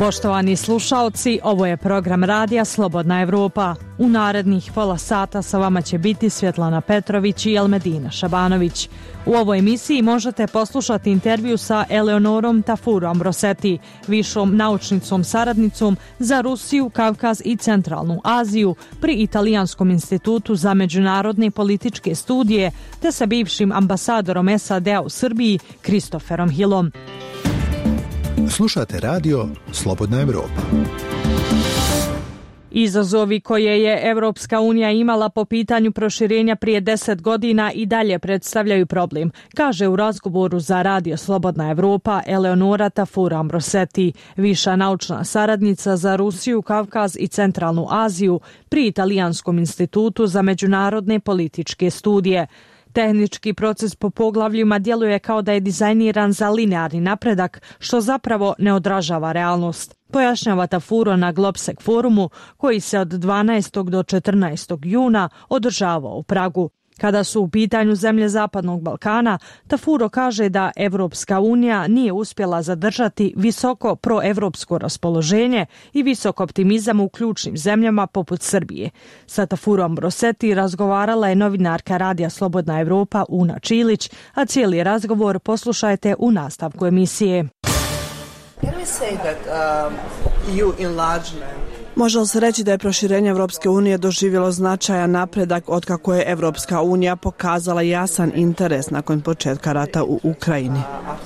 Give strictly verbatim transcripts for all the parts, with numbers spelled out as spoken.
Poštovani slušaoci, ovo je program radija Slobodna Evropa. U narednih pola sata sa vama će biti Svjetlana Petrović i Elmedina Šabanović. U ovoj emisiji možete poslušati intervju sa Eleonorom Tafurom Roseti, višom naučnicom saradnicom za Rusiju, Kavkaz i Centralnu Aziju pri Italijanskom institutu za međunarodne političke studije, te sa bivšim ambasadorom S A D-a u Srbiji, Kristoferom Hillom. Slušate radio Slobodna Evropa. Izazovi koje je Evropska unija imala po pitanju proširenja prije deset godina i dalje predstavljaju problem, kaže u razgovoru za radio Slobodna Evropa Eleonora Tafura Roseti, viša naučna saradnica za Rusiju, Kavkaz i Centralnu Aziju pri Italijanskom institutu za međunarodne političke studije. Tehnički proces po poglavljima djeluje kao da je dizajniran za linearni napredak, što zapravo ne odražava realnost. Pojašnjava Tafuro na Globsec forumu, koji se od dvanaestog do četrnaestog juna održavao u Pragu. Kada su u pitanju zemlje Zapadnog Balkana, Tafuro kaže da Evropska unija nije uspjela zadržati visoko proevropsko raspoloženje i visok optimizam u ključnim zemljama poput Srbije. Sa Tafurom Roseti razgovarala je novinarka radija Slobodna Evropa Una Čilić, a cijeli razgovor poslušajte u nastavku emisije. Može li se reći da je proširenje Evropske unije doživjelo značajan napredak otkako je Evropska unija pokazala jasan interes nakon početka rata u Ukrajini?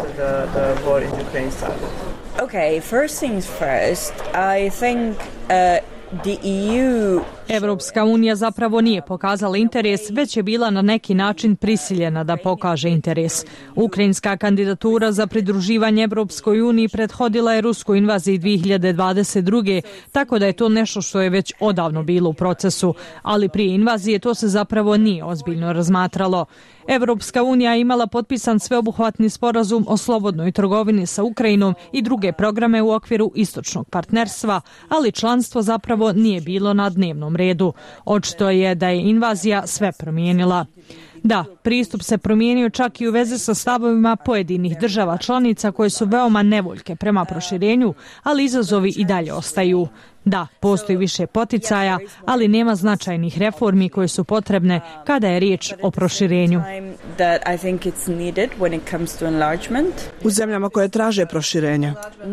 Okay, first things first, I think uh, the E U Evropska unija zapravo nije pokazala interes, već je bila na neki način prisiljena da pokaže interes. Ukrajinska kandidatura za pridruživanje Evropskoj uniji prethodila je ruskoj invaziji dvije hiljade dvadeset druge. tako da je to nešto što je već odavno bilo u procesu, ali prije invazije to se zapravo nije ozbiljno razmatralo. Evropska unija je imala potpisan sveobuhvatni sporazum o slobodnoj trgovini sa Ukrajinom i druge programe u okviru istočnog partnerstva, ali članstvo zapravo nije bilo na dnevnom redu. Očito je da je invazija sve promijenila. Da, pristup se promijenio čak i u vezi sa stavovima pojedinih država članica koje su veoma nevoljke prema proširenju, ali izazovi i dalje ostaju. Da, postoji više poticaja, ali nema značajnih reformi koje su potrebne kada je riječ o proširenju. U zemljama koje traže proširenje?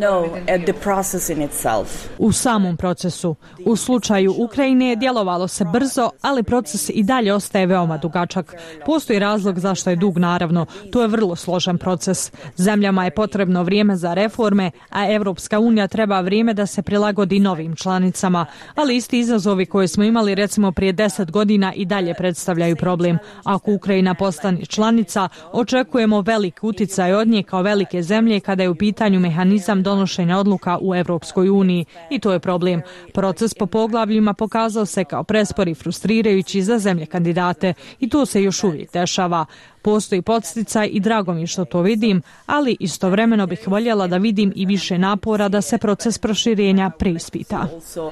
U samom procesu. U slučaju Ukrajine djelovalo se brzo, ali proces i dalje ostaje veoma dugačak. Postoji razlog zašto je dug, naravno. To je vrlo složen proces. Zemljama je potrebno vrijeme za reforme, a Evropska unija treba vrijeme da se prilagodi novim članicama, ali isti izazovi koje smo imali recimo prije deset godina i dalje predstavljaju problem. Ako Ukrajina postane članica, očekujemo velik uticaj od nje kao velike zemlje kada je u pitanju mehanizam donošenja odluka u Evropskoj uniji i to je problem. Proces po poglavljima pokazao se kao prespor i frustrirajući za zemlje kandidate i to se još uvijek dešava. Postoji podsticaj i drago mi što to vidim, ali istovremeno bih voljela da vidim i više napora da se proces proširenja preispita.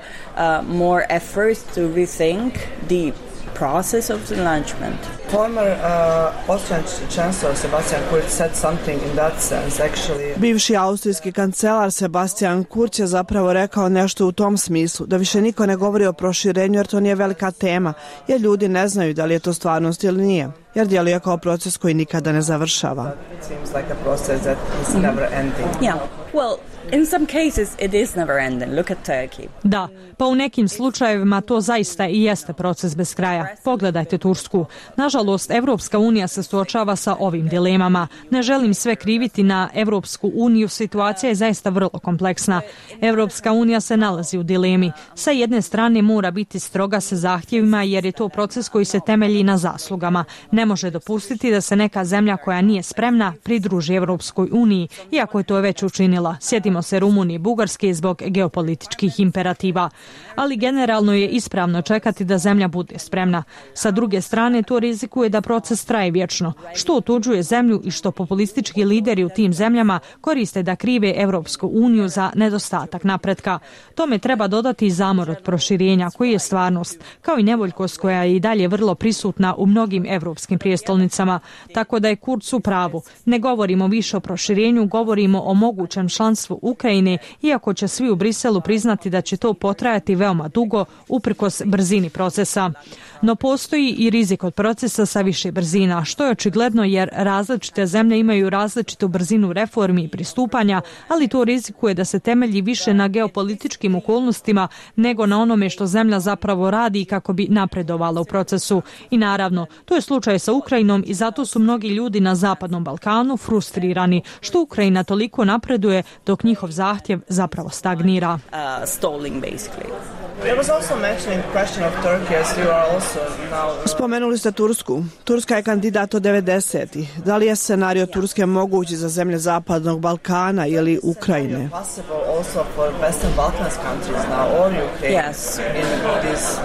Process of enlargement. Former uh, Austrian Chancellor Sebastian Kurz said something in that sense actually. Bivši austrijski kancelar Sebastian Kurz je zapravo rekao nešto u tom smislu, da više niko ne govori o proširenju jer to nije velika tema, jer ljudi ne znaju da li je to stvarnost ili nije, jer djeluje kao proces koji nikada ne završava. It seems like a process that is never ending. Yeah. Well, in some cases it is never ending. Look at Turkey. Da, pa u nekim slučajevima to zaista i jeste proces bez kraja. Pogledajte Tursku. Nažalost, Evropska unija se suočava sa ovim dilemama. Ne želim sve kriviti na Evropsku uniju, situacija je zaista vrlo kompleksna. Evropska unija se nalazi u dilemi. Sa jedne strane mora biti stroga sa zahtjevima jer je to proces koji se temelji na zaslugama. Ne može dopustiti da se neka zemlja koja nije spremna pridruži Evropskoj uniji, iako je to već učinila. Sjetimo se Rumunije i Bugarske zbog geopolitičkih imperativa. Ali generalno je ispravno čekati da zemlja bude spremna. Sa druge strane, to rizikuje da proces traje vječno, što otuđuje zemlju i što populistički lideri u tim zemljama koriste da krive Evropsku uniju za nedostatak napretka. Tome treba dodati i zamor od proširenja, koji je stvarnost, kao i nevoljkost koja je i dalje vrlo prisutna u mnogim evropskim prijestolnicama. Tako da je Kurz u pravu. Ne govorimo više o proširenju, govorimo o mogućem članstvu Ukrajine, iako će svi u Briselu priznati da će to potrajati veoma dugo uprkos brzini procesa. No postoji i rizik od procesa sa više brzina, što je očigledno jer različite zemlje imaju različitu brzinu reformi i pristupanja, ali to rizikuje da se temelji više na geopolitičkim okolnostima nego na onome što zemlja zapravo radi kako bi napredovala u procesu. I naravno, to je slučaj sa Ukrajinom i zato su mnogi ljudi na Zapadnom Balkanu frustrirani što Ukrajina toliko napreduje dok njihov zahtjev zapravo stagnira. Uh, stalling basically. There was also mentioning the question of Turkey as you are also now. Spomenuli ste Tursku. Turska je kandidat od devedesetih. Da li je scenario Turske mogući za zemlje Zapadnog Balkana ili Ukrajine? Possible also for Western Balkans countries now or Ukraine. Yes. In this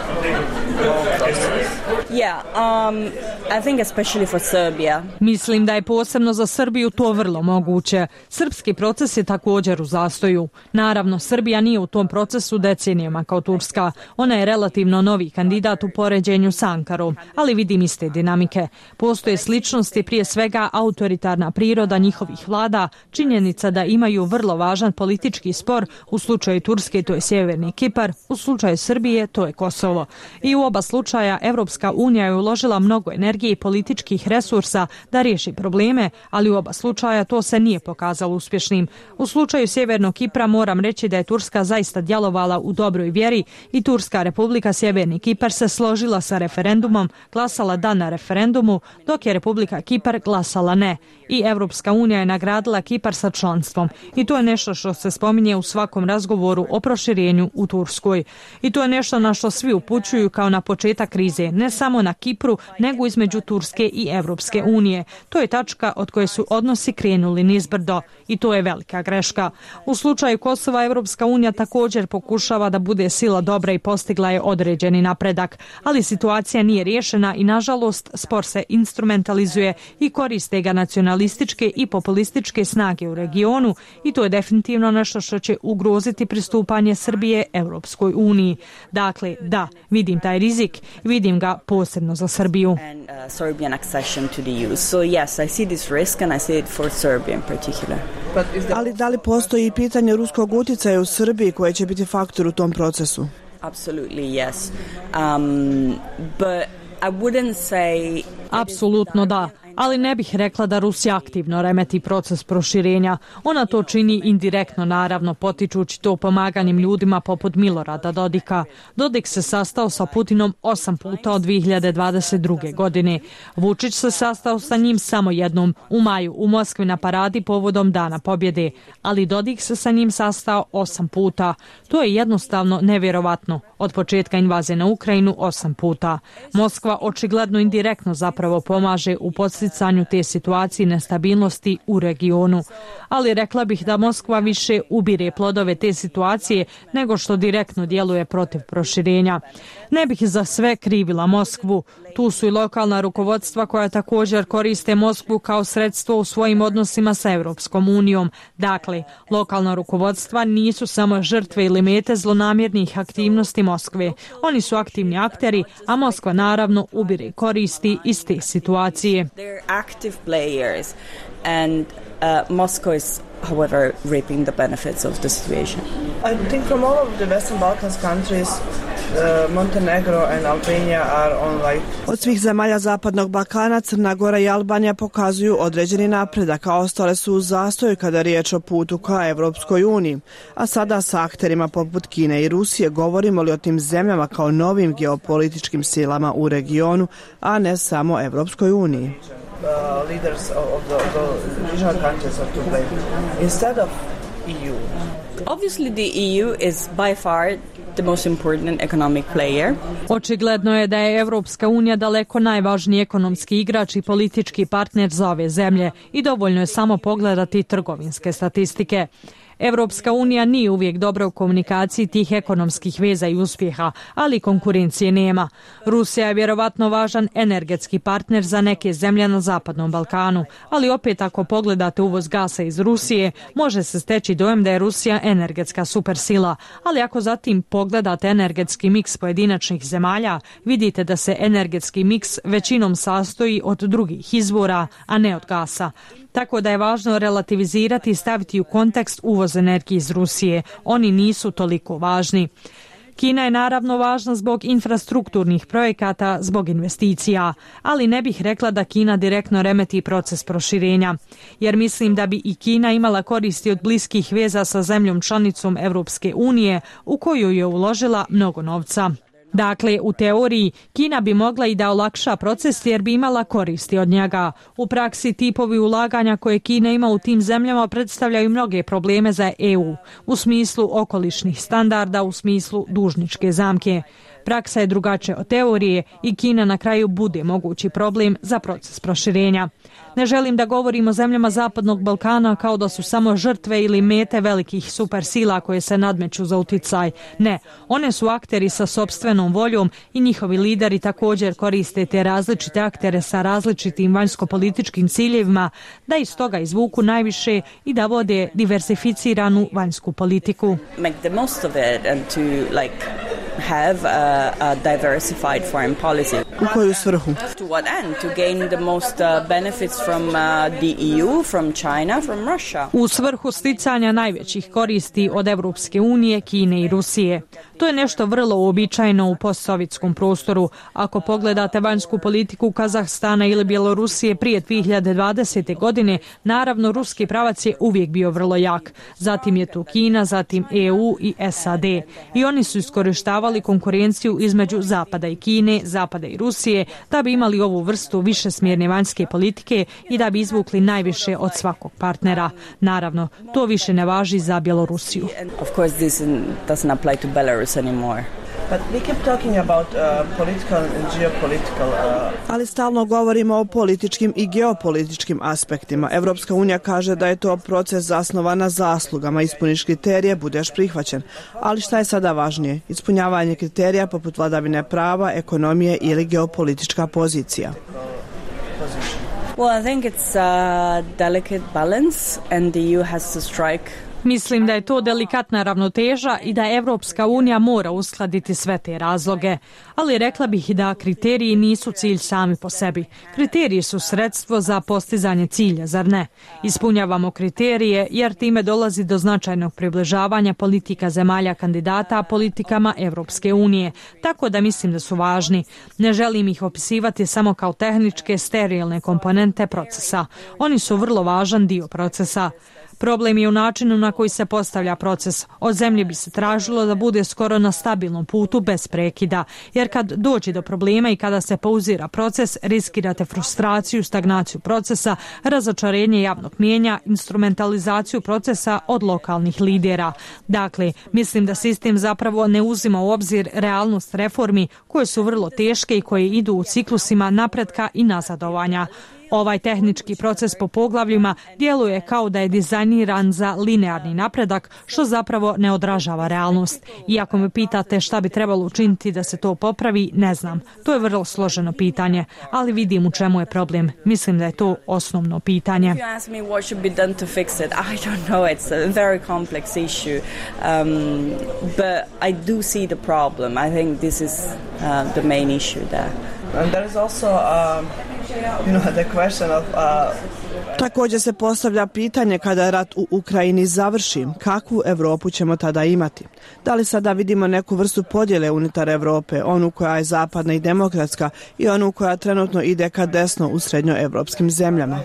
Yeah, um, I think especially for Serbia. Mislim da je posebno za Srbiju to vrlo moguće. Srpski proces je također u zastoju. Naravno, Srbija nije u tom procesu decenijama kao Turska. Ona je relativno novi kandidat u poređenju s Ankarom, ali vidim iste dinamike. Postoje sličnosti, prije svega autoritarna priroda njihovih vlada, činjenica da imaju vrlo važan politički spor, u slučaju Turske to je Sjeverni Kipar, u slučaju Srbije to je Kosovo. I u oba slučaja Evropska unija je uložila mnogo energije i političkih resursa da riješi probleme, ali u oba slučaja to se nije pokazalo uspješnim. U slučaju Sjevernog Kipra moram reći da je Turska zaista djelovala u dobroj vjeri i Turska Republika Sjeverni Kipar se složila sa referendumom, glasala da na referendumu, dok je Republika Kipar glasala ne. I Evropska unija je nagradila Kipar sa članstvom. I to je nešto što se spominje u svakom razgovoru o proširenju u Turskoj. I to je nešto na što svi upućuju kao na početak krize, ne samo na Kipru, nego između Turske i Evropske unije. To je tačka od koje su odnosi krenuli nizbrdo i to je velika greška. U slučaju Kosova Evropska unija također pokušava da bude sila dobra i postigla je određeni napredak, ali situacija nije riješena i nažalost spor se instrumentalizuje i koriste ga nacionalističke i populističke snage u regionu i to je definitivno nešto što će ugroziti pristupanje Srbije Evropskoj uniji. Dakle, da, vidim taj rizik, vidim ga posebno za Srbiju. And uh, Serbian accession to the E U. So yes, I see this risk and I see it for Serbia in particular. But is there... Ali da li postoji i pitanje ruskog utjecaja u Srbiji koje će biti faktor u tom procesu? Absolutely yes. Um, but I wouldn't say... Apsolutno da, ali ne bih rekla da Rusija aktivno remeti proces proširenja. Ona to čini indirektno, naravno, potičući to pomaganjem ljudima poput Milorada Dodika. Dodik se sastao sa Putinom osam puta od dvije hiljade dvadeset druge. godine. Vučić se sastao sa njim samo jednom, u maju, u Moskvi na paradi povodom Dana pobjede. Ali Dodik se sa njim sastao osam puta. To je jednostavno nevjerovatno. Od početka invazije na Ukrajinu osam puta. Moskva očigledno indirektno zapravo pomaže u podsticanju te situacije nestabilnosti u regionu. Ali rekla bih da Moskva više ubire plodove te situacije nego što direktno djeluje protiv proširenja. Ne bih za sve krivila Moskvu. Tu su i lokalna rukovodstva koja također koriste Moskvu kao sredstvo u svojim odnosima sa Evropskom unijom. Dakle, lokalna rukovodstva nisu samo žrtve ili mete zlonamjernih aktivnosti Moskve. Oni su aktivni akteri, a Moskva naravno ubire koristi iz te situacije. They're active players and uh, Moscow is however reaping the benefits of the situation. I think from all of the Western Balkans countries, uh, Montenegro and Albania are on like... Od svih zemalja Zapadnog Balkana, Crna Gora i Albanija pokazuju određeni napredak, a ostale su u zastoju kada je riječ o putu ka Evropskoj uniji. A sada sa akterima poput Kine i Rusije govorimo li o tim zemljama kao novim geopolitičkim silama u regionu, a ne samo Evropskoj uniji. Uh, leaders of the, the regional countries are to blame instead of E U. Obviously the E U is by far the most important economic player. Očigledno je da je Evropska unija daleko najvažniji ekonomski igrač i politički partner za ove zemlje i dovoljno je samo pogledati trgovinske statistike. Evropska unija nije uvijek dobra u komunikaciji tih ekonomskih veza i uspjeha, ali konkurencije nema. Rusija je vjerovatno važan energetski partner za neke zemlje na Zapadnom Balkanu, ali opet ako pogledate uvoz gasa iz Rusije, može se steći dojam da je Rusija energetska supersila, ali ako zatim pogledate energetski miks pojedinačnih zemalja, vidite da se energetski miks većinom sastoji od drugih izvora, a ne od gasa. tako da je važno relativizirati i staviti u kontekst uvoz energije iz Rusije. Oni nisu toliko važni. Kina je naravno važna zbog infrastrukturnih projekata, zbog investicija, ali ne bih rekla da Kina direktno remeti proces proširenja, jer mislim da bi i Kina imala koristi od bliskih veza sa zemljom članicom Evropske unije u koju je uložila mnogo novca. Dakle, u teoriji, Kina bi mogla i da olakša proces jer bi imala koristi od njega. U praksi tipovi ulaganja koje Kina ima u tim zemljama predstavljaju mnoge probleme za E U, u smislu okolišnih standarda, u smislu dužničke zamke. Praksa je drugačija od teorije i Kina na kraju bude mogući problem za proces proširenja. Ne želim da govorim o zemljama Zapadnog Balkana kao da su samo žrtve ili mete velikih supersila koje se nadmeću za uticaj. Ne, one su akteri sa sopstvenom voljom i njihovi lideri također koriste te različite aktere sa različitim vanjsko-političkim ciljevima da iz toga izvuku najviše i da vode diversificiranu vanjsku politiku. Make the most of it and to like have a, a diversified foreign policy. U koju svrhu? To what end? To gain the most uh, benefits from uh, the E U, from China, from Russia. U svrhu sticanja najvećih koristi od Evropske unije, Kine i Rusije. To je nešto vrlo uobičajeno u postsovjetskom prostoru. Ako pogledate vanjsku politiku Kazahstana ili Bjelorusije prije dvije hiljade dvadesete. godine, naravno ruski pravac je uvijek bio vrlo jak. Zatim je tu Kina, zatim E U i S A D. I oni su iskorištavali konkurenciju između Zapada i Kine, Zapada i Rusije, da bi imali ovu vrstu višesmjerne vanjske politike i da bi izvukli najviše od svakog partnera. Naravno, to više ne važi za Bjelorusiju. Of course this doesn't apply to Belarus anymore. But we keep talking about uh, political and geopolitical. Uh... Ali stalno govorimo o političkim i geopolitičkim aspektima. Evropska unija kaže da je to proces zasnovan na zaslugama. Ispuniš kriterije, budeš prihvaćen. Ali šta je sada važnije? Ispunjavanje kriterija poput vladavine prava, ekonomije ili geopolitička pozicija? Well, I think it's a delicate balance and the E U has to strike. Mislim da je to delikatna ravnoteža i da Evropska unija mora uskladiti sve te razloge. Ali rekla bih da kriteriji nisu cilj sami po sebi. Kriteriji su sredstvo za postizanje cilja, zar ne? Ispunjavamo kriterije jer time dolazi do značajnog približavanja politika zemalja kandidata politikama Evropske unije. Tako da mislim da su važni. Ne želim ih opisivati samo kao tehničke, sterilne komponente procesa. Oni su vrlo važan dio procesa. Problem je u načinu na koji se postavlja proces. Od zemlje bi se tražilo da bude skoro na stabilnom putu bez prekida, jer kad dođe do problema i kada se pauzira proces, riskirate frustraciju, stagnaciju procesa, razočarenje javnog mijenja, instrumentalizaciju procesa od lokalnih lidera. Dakle, mislim da sistem zapravo ne uzima u obzir realnost reformi koje su vrlo teške i koje idu u ciklusima napretka i nazadovanja. Ovaj tehnički proces po poglavljima djeluje kao da je dizajniran za linearni napredak, što zapravo ne odražava realnost. Iako me pitate šta bi trebalo učiniti da se to popravi, ne znam. To je vrlo složeno pitanje, ali vidim u čemu je problem. Mislim da je to osnovno pitanje. If you ask me what should be done to fix it, I don't know. It's a very complex issue. Um, but I do see the problem. I think this is uh, the main issue there. And there is also, um, you know, the question of... Uh, Također se postavlja pitanje kada rat u Ukrajini završi, kakvu Evropu ćemo tada imati? Da li sada vidimo neku vrstu podjele unutar Evrope, onu koja je zapadna i demokratska i onu koja trenutno ide ka desno u srednjoevropskim zemljama?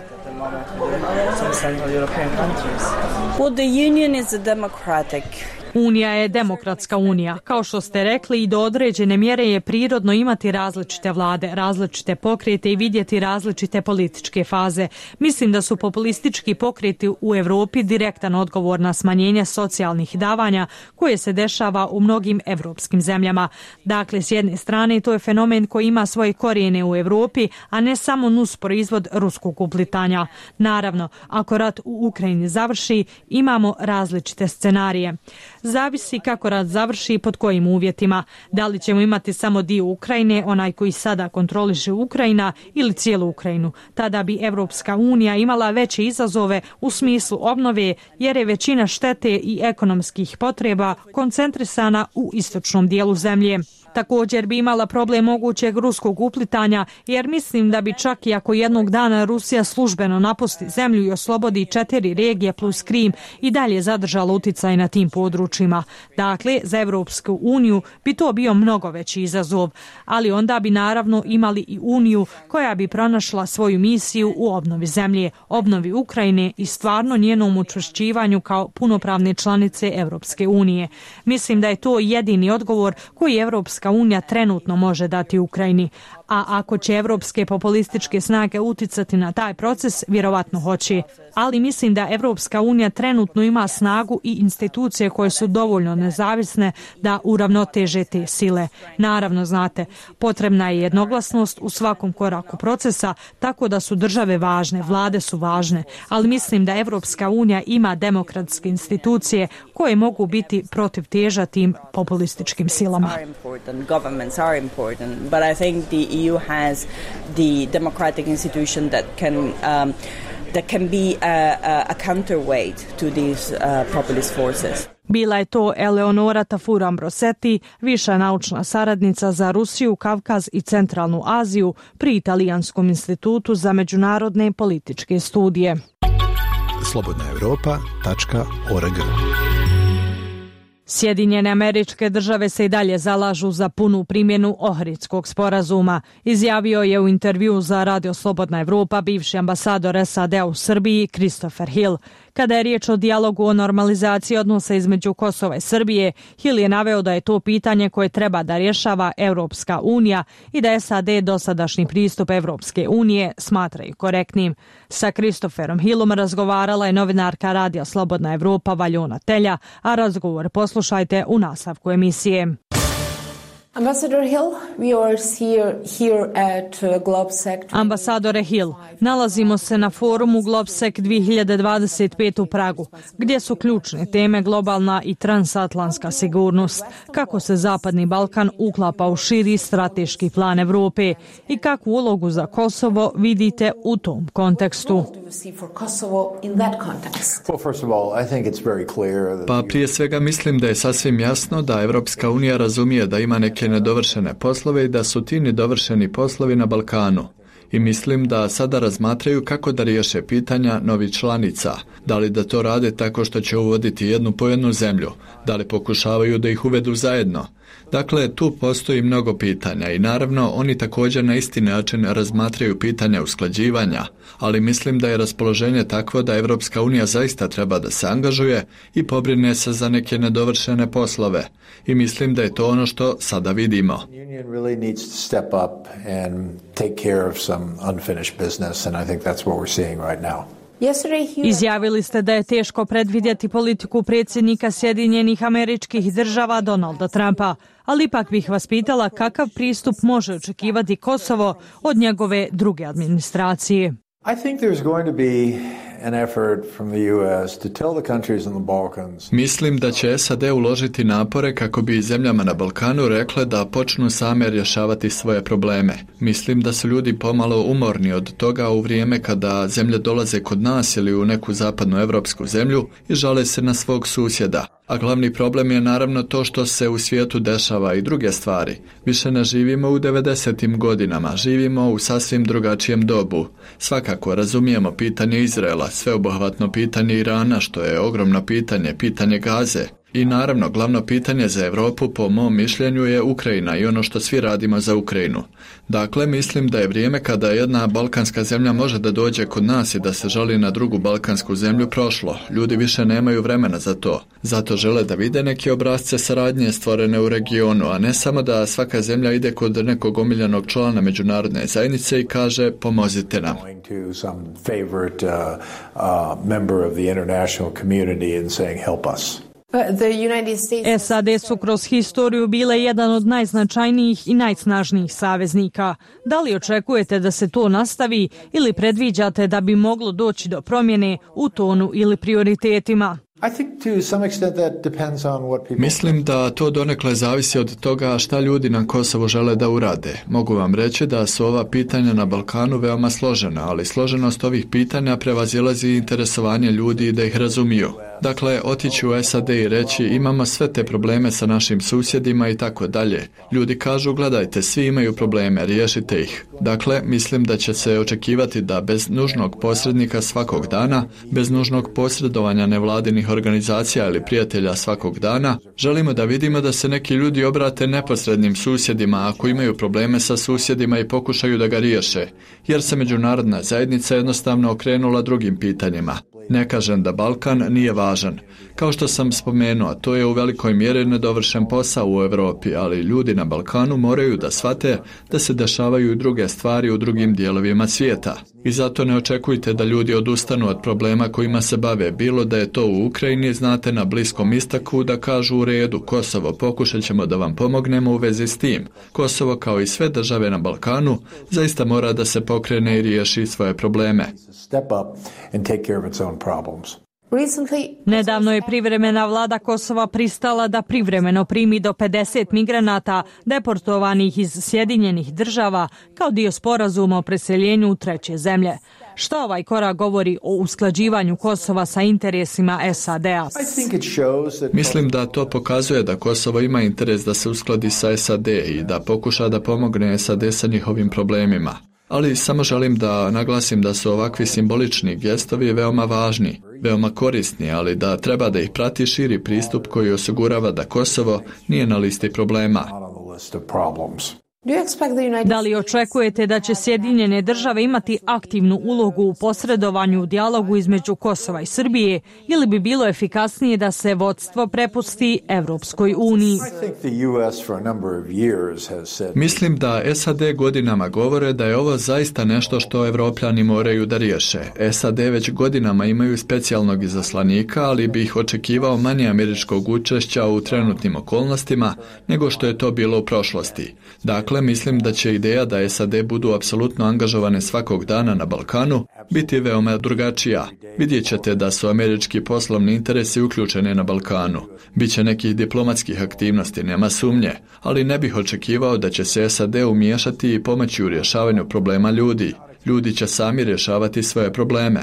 Well, the union is a democratic. Unija je demokratska unija. Kao što ste rekli, i do određene mjere je prirodno imati različite vlade, različite pokrete i vidjeti različite političke faze. Mislim da su populistički pokreti u Europi direktan odgovor na smanjenje socijalnih davanja koje se dešava u mnogim evropskim zemljama. Dakle, s jedne strane to je fenomen koji ima svoje korijene u Europi, a ne samo nus proizvod ruskog uplitanja. Naravno, ako rat u Ukrajini završi, imamo različite scenarije. Zavisi kako rat završi i pod kojim uvjetima. Da li ćemo imati samo dio Ukrajine, onaj koji sada kontroliše Ukrajina, ili cijelu Ukrajinu. Tada bi Evropska unija imala veće izazove u smislu obnove, jer je većina štete i ekonomskih potreba koncentrisana u istočnom dijelu zemlje. Također bi imala problem mogućeg ruskog uplitanja, jer mislim da bi čak i ako jednog dana Rusija službeno napusti zemlju i oslobodi četiri regije plus Krim i dalje zadržala uticaj na tim područjima. Dakle, za Evropsku uniju bi to bio mnogo veći izazov, ali onda bi naravno imali i uniju koja bi pronašla svoju misiju u obnovi zemlje, obnovi Ukrajine i stvarno njenom učvršćivanju kao punopravne članice Evropske unije. Mislim da je to jedini odgovor koji Evropska unija trenutno može dati Ukrajini. A ako će evropske populističke snage uticati na taj proces, vjerovatno hoće. Ali mislim da Evropska unija trenutno ima snagu i institucije koje su dovoljno nezavisne da uravnoteže te sile. Naravno, znate, potrebna je jednoglasnost u svakom koraku procesa, tako da su države važne, vlade su važne, ali mislim da Evropska unija ima demokratske institucije koje mogu biti protiv teža tim populističkim silama. E U has the democratic institution that can um, that can be a, a counterweight to these uh, populist forces. Bila je to Eleonora Tafur-Ambrosetti, viša naučna saradnica za Rusiju, Kavkaz i Centralnu Aziju pri Italijanskom institutu za međunarodne političke studije. slobodna europa tačka org. Sjedinjene Američke Države se i dalje zalažu za punu primjenu Ohridskog sporazuma, izjavio je u intervjuu za Radio Slobodna Evropa bivši ambasador S A D-a u Srbiji Christopher Hill. Kada je riječ o dijalogu o normalizaciji odnosa između Kosova i Srbije, Hill je naveo da je to pitanje koje treba da rješava Evropska unija i da S A D dosadašnji pristup Evropske unije smatraju korektnim. Sa Christopherom Hillom razgovarala je novinarka Radija Slobodna Evropa Valjona Telja, a razgovor poslušajte u nastavku emisije. Ambassador Hill, we are here, here at Globsec. Ambasadore Hill, nalazimo se na forumu Globsec dvije hiljade dvadeset pet u Pragu, gdje su ključne teme globalna i transatlantska sigurnost, kako se Zapadni Balkan uklapa u širi strateški plan Evrope i kakvu ulogu za Kosovo vidite u tom kontekstu. Pa prije svega mislim da je sasvim jasno da Evropska unija razumije da ima neke nedovršene poslove i da su ti nedovršeni poslovi na Balkanu. I mislim da sada razmatraju kako da riješe pitanja novih članica. Da li da to rade tako što će uvoditi jednu po jednu zemlju? Da li pokušavaju da ih uvedu zajedno? Dakle, tu postoji mnogo pitanja i naravno oni također na isti način razmatraju pitanja usklađivanja, ali mislim da je raspoloženje takvo da Evropska unija zaista treba da se angažuje i pobrine se za neke nedovršene poslove. I mislim da je to ono što sada vidimo. Izjavili ste da je teško predvidjeti politiku predsjednika Sjedinjenih Američkih Država Donalda Trumpa, ali ipak bih vas pitala kakav pristup može očekivati Kosovo od njegove druge administracije. I think there's going to be an effort from the U S to tell the countries in the Balkans. Mislim da će S A D uložiti napore kako bi zemljama na Balkanu rekle da počnu same rješavati svoje probleme. Mislim da su ljudi pomalo umorni od toga u vrijeme kada zemlje dolaze kod nas ili u neku zapadnu evropsku zemlju i žale se na svog susjeda. A glavni problem je naravno to što se u svijetu dešava i druge stvari. Više ne živimo u devedesetim godinama, živimo u sasvim drugačijem dobu. Svakako razumijemo pitanje Izraela, sveobuhvatno pitanje Irana, što je ogromno pitanje, pitanje Gaze. I naravno, glavno pitanje za Europu, po mom mišljenju, je Ukrajina i ono što svi radimo za Ukrajinu. Dakle, mislim da je vrijeme kada jedna balkanska zemlja može da dođe kod nas i da se žali na drugu balkansku zemlju prošlo. Ljudi više nemaju vremena za to. Zato žele da vide neke obrasce saradnje stvorene u regionu, a ne samo da svaka zemlja ide kod nekog omiljenog člana međunarodne zajednice i kaže pomozite nam. S A D su kroz historiju bile jedan od najznačajnijih i najsnažnijih saveznika. Da li očekujete da se to nastavi ili predviđate da bi moglo doći do promjene u tonu ili prioritetima? Mislim da to donekle zavisi od toga šta ljudi na Kosovu žele da urade. Mogu vam reći da su ova pitanja na Balkanu veoma složena, ali složenost ovih pitanja prevazilazi interesovanje ljudi da ih razumiju. Dakle, otići u S A D i reći imamo sve te probleme sa našim susjedima i tako dalje. Ljudi kažu gledajte, svi imaju probleme, riješite ih. Dakle, mislim da će se očekivati da bez nužnog posrednika svakog dana, bez nužnog posredovanja nevladinih organizacija ili prijatelja svakog dana, želimo da vidimo da se neki ljudi obrate neposrednim susjedima ako imaju probleme sa susjedima i pokušaju da ga riješe, jer se međunarodna zajednica jednostavno okrenula drugim pitanjima. Ne kažem da Balkan nije važan. Kao što sam spomenuo, to je u velikoj mjeri nedovršen posao u Europi, ali ljudi na Balkanu moraju da shvate da se dešavaju i druge stvari u drugim dijelovima svijeta. I zato ne očekujte da ljudi odustanu od problema kojima se bave, bilo da je to u Ukrajini, znate, na Bliskom istoku, da kažu u redu, Kosovo, pokušat ćemo da vam pomognemo u vezi s tim. Kosovo, kao i sve države na Balkanu, zaista mora da se pokrene i riješi svoje probleme. Nedavno je privremena vlada Kosova pristala da privremeno primi do pedeset migranata deportovanih iz Sjedinjenih država kao dio sporazuma o preseljenju u treće zemlje. Šta ovaj korak govori o usklađivanju Kosova sa interesima S A D-a? Mislim da to pokazuje da Kosovo ima interes da se uskladi sa S A D i da pokuša da pomogne S A D sa njihovim problemima. Ali samo želim da naglasim da su ovakvi simbolični gestovi veoma važni, veoma korisni, ali da treba da ih prati širi pristup koji osigurava da Kosovo nije na listi problema. Da li očekujete da će Sjedinjene države imati aktivnu ulogu u posredovanju u dijalogu između Kosova i Srbije ili bi bilo efikasnije da se vodstvo prepusti Evropskoj uniji? Mislim da S A D godinama govore da je ovo zaista nešto što Evropljani moraju da riješe. S A D već godinama imaju specijalnog izaslanika, ali bi ih očekivao manje američkog učešća u trenutnim okolnostima nego što je to bilo u prošlosti. Dakle, mislim da će ideja da S A D budu apsolutno angažovane svakog dana na Balkanu biti veoma drugačija. Vidjet ćete da su američki poslovni interesi uključeni na Balkanu. Biće nekih diplomatskih aktivnosti, nema sumnje, ali ne bih očekivao da će se S A D umiješati i pomoći u rješavanju problema ljudi. Ljudi će sami rješavati svoje probleme.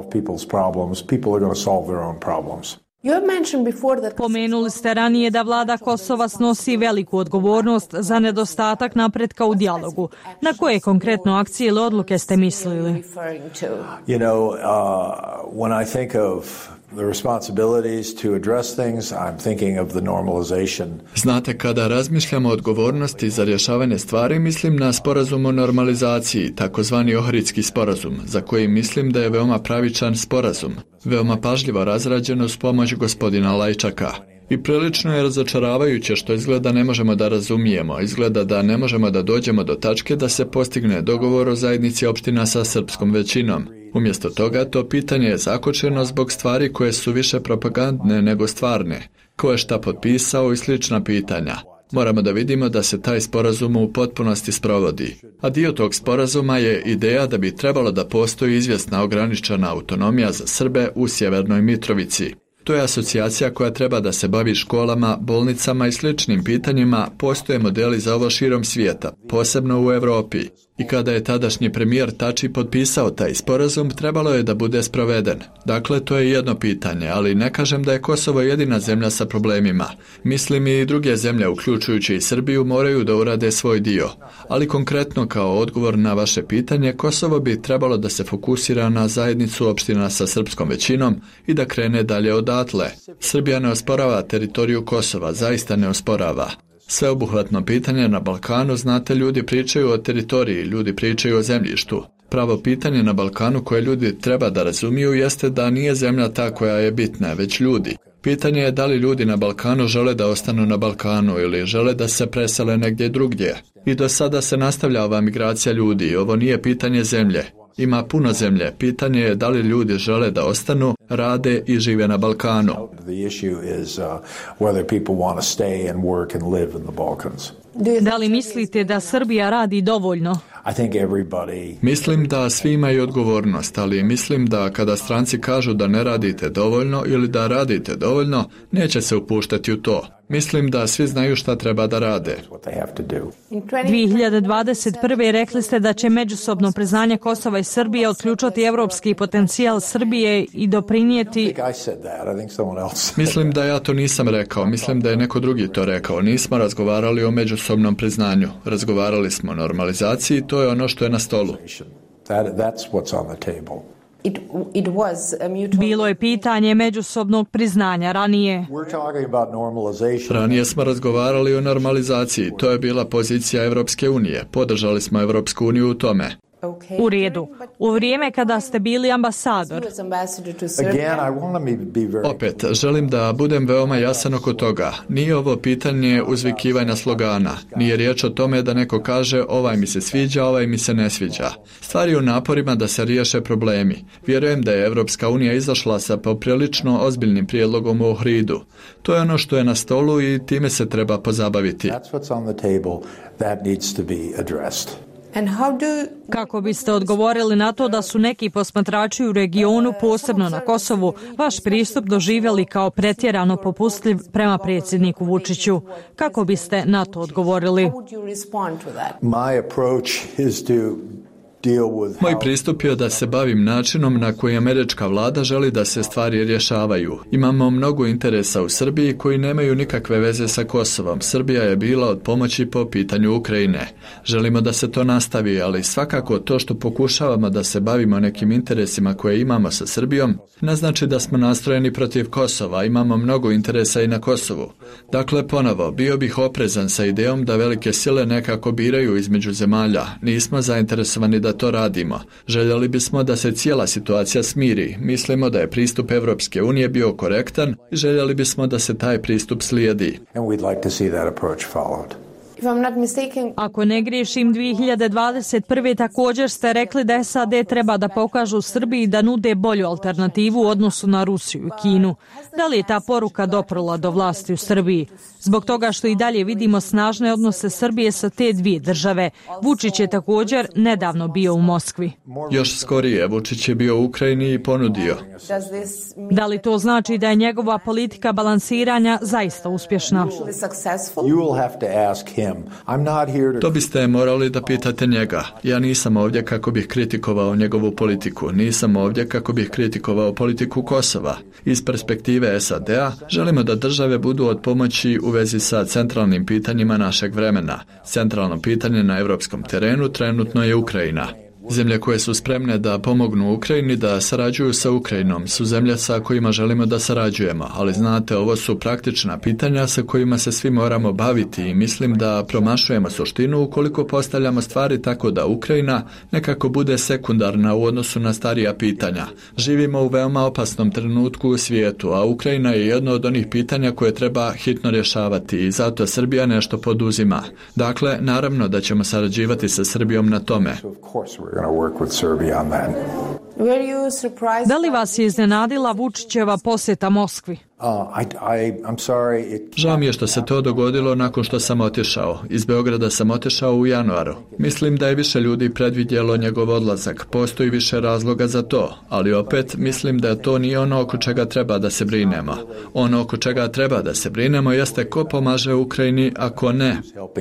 Pomenuli ste ranije da vlada Kosova snosi veliku odgovornost za nedostatak napretka u dijalogu. Na koje konkretno akcije ili odluke ste mislili? You know, uh, when I think of the responsibilities to address things, I'm thinking of the normalization. Znate, kada razmišljamo o odgovornosti za rješavanje stvari, mislim na sporazum o normalizaciji, takozvani Ohridski sporazum, za koji mislim da je veoma pravičan sporazum, veoma pažljivo razrađen uz pomoć gospodina Lajčaka. I prilično je razočaravajuće što izgleda ne možemo da razumijemo, izgleda da ne možemo da dođemo do tačke da se postigne dogovor o zajednici opština sa srpskom većinom. Umjesto toga, to pitanje je zakočeno zbog stvari koje su više propagandne nego stvarne, ko je šta potpisao i slična pitanja. Moramo da vidimo da se taj sporazum u potpunosti sprovodi. A dio tog sporazuma je ideja da bi trebalo da postoji izvjesna ograničena autonomija za Srbe u Sjevernoj Mitrovici. To je asocijacija koja treba da se bavi školama, bolnicama i sličnim pitanjima, postoje modeli za ovo širom svijeta, posebno u Europi. I kada je tadašnji premijer Tači potpisao taj sporazum, trebalo je da bude sproveden. Dakle, to je jedno pitanje, ali ne kažem da je Kosovo jedina zemlja sa problemima. Mislim i druge zemlje, uključujući i Srbiju, moraju da urade svoj dio. Ali konkretno kao odgovor na vaše pitanje, Kosovo bi trebalo da se fokusira na zajednicu opština sa srpskom većinom i da krene dalje odatle. Srbija ne osporava teritoriju Kosova, zaista ne osporava. Sveobuhvatno pitanje na Balkanu, znate, ljudi pričaju o teritoriji, ljudi pričaju o zemljištu. Pravo pitanje na Balkanu koje ljudi treba da razumiju jeste da nije zemlja ta koja je bitna, već ljudi. Pitanje je da li ljudi na Balkanu žele da ostanu na Balkanu ili žele da se presele negdje drugdje. I do sada se nastavlja ova migracija ljudi, ovo nije pitanje zemlje. Ima puno zemlje. Pitanje je da li ljudi žele da ostanu, rade i žive na Balkanu. Da li mislite da Srbija radi dovoljno? Mislim da svi imaju odgovornost, ali mislim da kada stranci kažu da ne radite dovoljno ili da radite dovoljno, neće se upuštati u to. Mislim da svi znaju šta treba da rade. dvije hiljade dvadeset prve. rekli ste da će međusobno priznanje Kosova i Srbije otključati evropski potencijal Srbije i doprinijeti... Mislim da ja to nisam rekao, mislim da je neko drugi to rekao. Nismo razgovarali o međusobnom priznanju. Razgovarali smo o normalizaciji, to je ono što je na stolu. It, it was a mutual... Bilo je pitanje međusobnog priznanja ranije. Ranije smo razgovarali o normalizaciji. To je bila pozicija Evropske unije. Podržali smo Evropsku uniju u tome. U redu. U vrijeme kada ste bili ambasador. Opet, želim da budem veoma jasan oko toga. Nije ovo pitanje uzvikivanja slogana. Nije riječ o tome da neko kaže ovaj mi se sviđa, ovaj mi se ne sviđa. Stvari u naporima da se riješe problemi. Vjerujem da je Evropska unija izašla sa poprilično ozbiljnim prijedlogom u Ohridu. To je ono što je na stolu i time se treba pozabaviti. Kako biste odgovorili na to da su neki posmatrači u regionu, posebno na Kosovu, vaš pristup doživjeli kao pretjerano popustljiv prema predsjedniku Vučiću? Kako biste na to odgovorili? Moj pristup je da se bavim načinom na koji američka vlada želi da se stvari rješavaju. Imamo mnogo interesa u Srbiji koji nemaju nikakve veze sa Kosovom. Srbija je bila od pomoći po pitanju Ukrajine. Želimo da se to nastavi, ali svakako to što pokušavamo da se bavimo nekim interesima koje imamo sa Srbijom, ne znači da smo nastrojeni protiv Kosova. Imamo mnogo interesa i na Kosovu. Dakle, ponovo, bio bih oprezan sa idejom da velike sile nekako biraju između zemalja. Nismo zainteresovani da to radimo. Željeli bismo da se cijela situacija smiri. Mislimo da je pristup Evropske unije bio korektan i željeli bismo da se taj pristup slijedi. Ako ne griješim, dvije hiljade dvadeset prve. također ste rekli da S A D treba da pokažu Srbiji da nude bolju alternativu u odnosu na Rusiju i Kinu. Da li je ta poruka doprla do vlasti u Srbiji? Zbog toga što i dalje vidimo snažne odnose Srbije sa te dvije države. Vučić je također nedavno bio u Moskvi. Još skorije, Vučić je bio u Ukrajini i ponudio. Da li to znači da je njegova politika balansiranja zaista uspješna? To biste morali da pitate njega. Ja nisam ovdje kako bih kritikovao njegovu politiku. Nisam ovdje kako bih kritikovao politiku Kosova. Iz perspektive S A D-a želimo da države budu od pomoći u vezi sa centralnim pitanjima našeg vremena. Centralno pitanje na europskom terenu trenutno je Ukrajina. Zemlje koje su spremne da pomognu Ukrajini, da sarađuju sa Ukrajinom, su zemlje sa kojima želimo da sarađujemo, ali znate, ovo su praktična pitanja sa kojima se svi moramo baviti i mislim da promašujemo suštinu ukoliko postavljamo stvari tako da Ukrajina nekako bude sekundarna u odnosu na starija pitanja. Živimo u veoma opasnom trenutku u svijetu, a Ukrajina je jedno od onih pitanja koje treba hitno rješavati i zato Srbija nešto poduzima. Dakle, naravno da ćemo sarađivati sa Srbijom na tome. Da li vas je iznenadila Vučićeva posjeta Moskvi? Žao mi je što se to dogodilo nakon što sam otišao. Iz Beograda sam otišao u januaru. Mislim da je više ljudi predvidjelo njegov odlazak. Postoji više razloga za to, ali opet mislim da to nije ono oko čega treba da se brinemo. Ono oko čega treba da se brinemo jeste ko pomaže Ukrajini, a ko ne.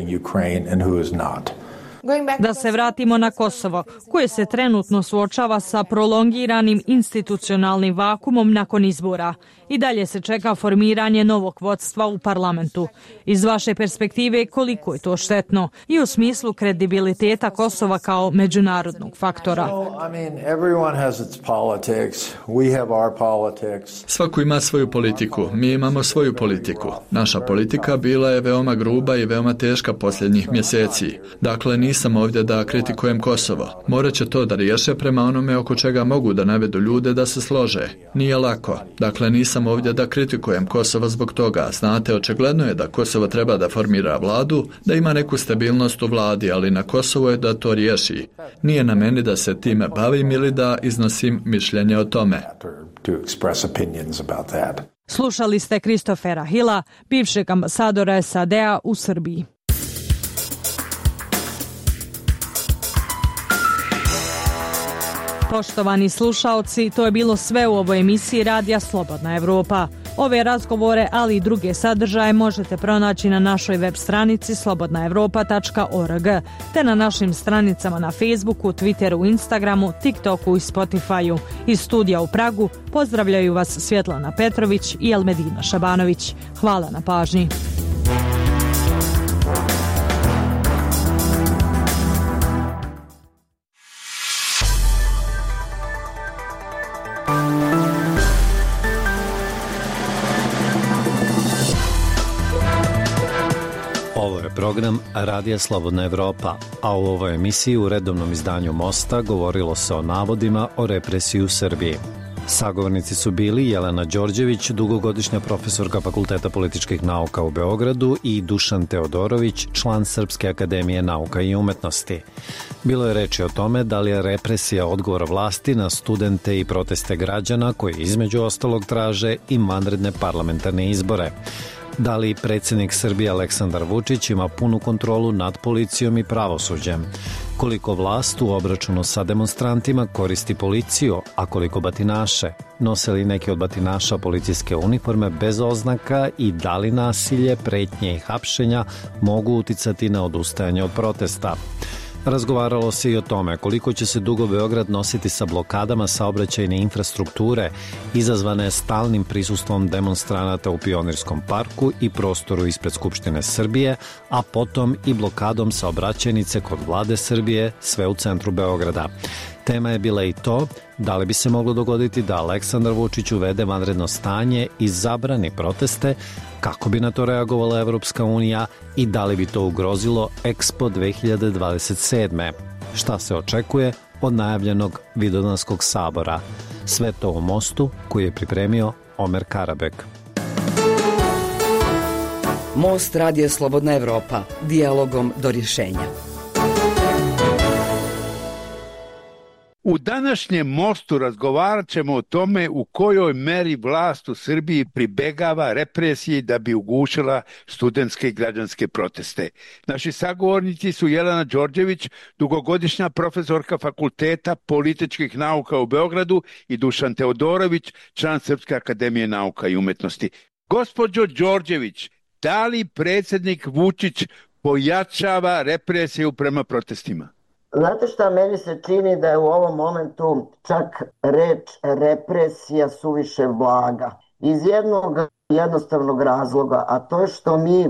Da se vratimo na Kosovo, koje se trenutno suočava sa prolongiranim institucionalnim vakumom nakon izbora. I dalje se čeka formiranje novog vodstva u parlamentu. Iz vaše perspektive, koliko je to štetno i u smislu kredibiliteta Kosova kao međunarodnog faktora? Svako ima svoju politiku. Mi imamo svoju politiku. Naša politika bila je veoma gruba i veoma teška posljednjih mjeseci. Dakle, nisam ovdje da kritikujem Kosovo. Morat će to da riješe prema onome oko čega mogu da navedu ljude da se slože. Nije lako. Dakle, nisam ovdje da kritikujem Kosovo zbog toga. Znate, očigledno je da Kosovo treba da formira vladu, da ima neku stabilnost u vladi, ali na Kosovo je da to riješi. Nije na meni da se time bavim ili da iznosim mišljenje o tome. Slušali ste Christophera Hilla, bivšeg ambasadora S A D-a u Srbiji. Poštovani slušaoci, to je bilo sve u ovoj emisiji Radija Slobodna Evropa. Ove razgovore, ali i druge sadržaje možete pronaći na našoj web stranici slobodna evropa tačka org te na našim stranicama na Facebooku, Twitteru, Instagramu, TikToku i Spotifyu. Iz studija u Pragu pozdravljaju vas Svjetlana Petrović i Elmedina Šabanović. Hvala na pažnji. Ovo je program Radija Slobodna Evropa, a u ovoj emisiji u redovnom izdanju Mosta govorilo se o navodima o represiji u Srbiji. Sagovornici su bili Jelena Đorđević, dugogodišnja profesorka Fakulteta političkih nauka u Beogradu, i Dušan Teodorović, član Srpske akademije nauka i umetnosti. Bilo je reči o tome da li je represija odgovor vlasti na studente i proteste građana koji između ostalog traže i vanredne parlamentarne izbore. Da li predsjednik Srbije Aleksandar Vučić ima punu kontrolu nad policijom i pravosuđem? Koliko vlast u obračunu sa demonstrantima koristi policiju, a koliko batinaše? Nose li neki od batinaša policijske uniforme bez oznaka i da li nasilje, pretnje i hapšenja mogu uticati na odustajanje od protesta? Razgovaralo se i o tome koliko će se dugo Beograd nositi sa blokadama saobraćajne infrastrukture izazvane stalnim prisustvom demonstranata u Pionirskom parku i prostoru ispred Skupštine Srbije, a potom i blokadom saobraćajnice kod Vlade Srbije, sve u centru Beograda. Tema je bila i to da li bi se moglo dogoditi da Aleksandar Vučić uvede vanredno stanje i zabrani proteste, kako bi na to reagovala Evropska unija i da li bi to ugrozilo Expo dve hiljade dvadeset sedme. Šta se očekuje od najavljenog Vidovdanskog sabora? Sve to u Mostu koji je pripremio Omer Karabek. Most Radija Slobodna Evropa, dijalogom do rješenja. U današnjem Mostu razgovarat ćemo o tome u kojoj meri vlast u Srbiji pribegava represiji da bi ugušila studentske i građanske proteste. Naši sagovornici su Jelena Đorđević, dugogodišnja profesorka Fakulteta političkih nauka u Beogradu, i Dušan Teodorović, član Srpske akademije nauka i umetnosti. Gospođo Đorđević, da li predsjednik Vučić pojačava represiju prema protestima? Znate šta, meni se čini da je u ovom momentu čak reč represija suviše blaga. Iz jednog jednostavnog razloga, a to je što mi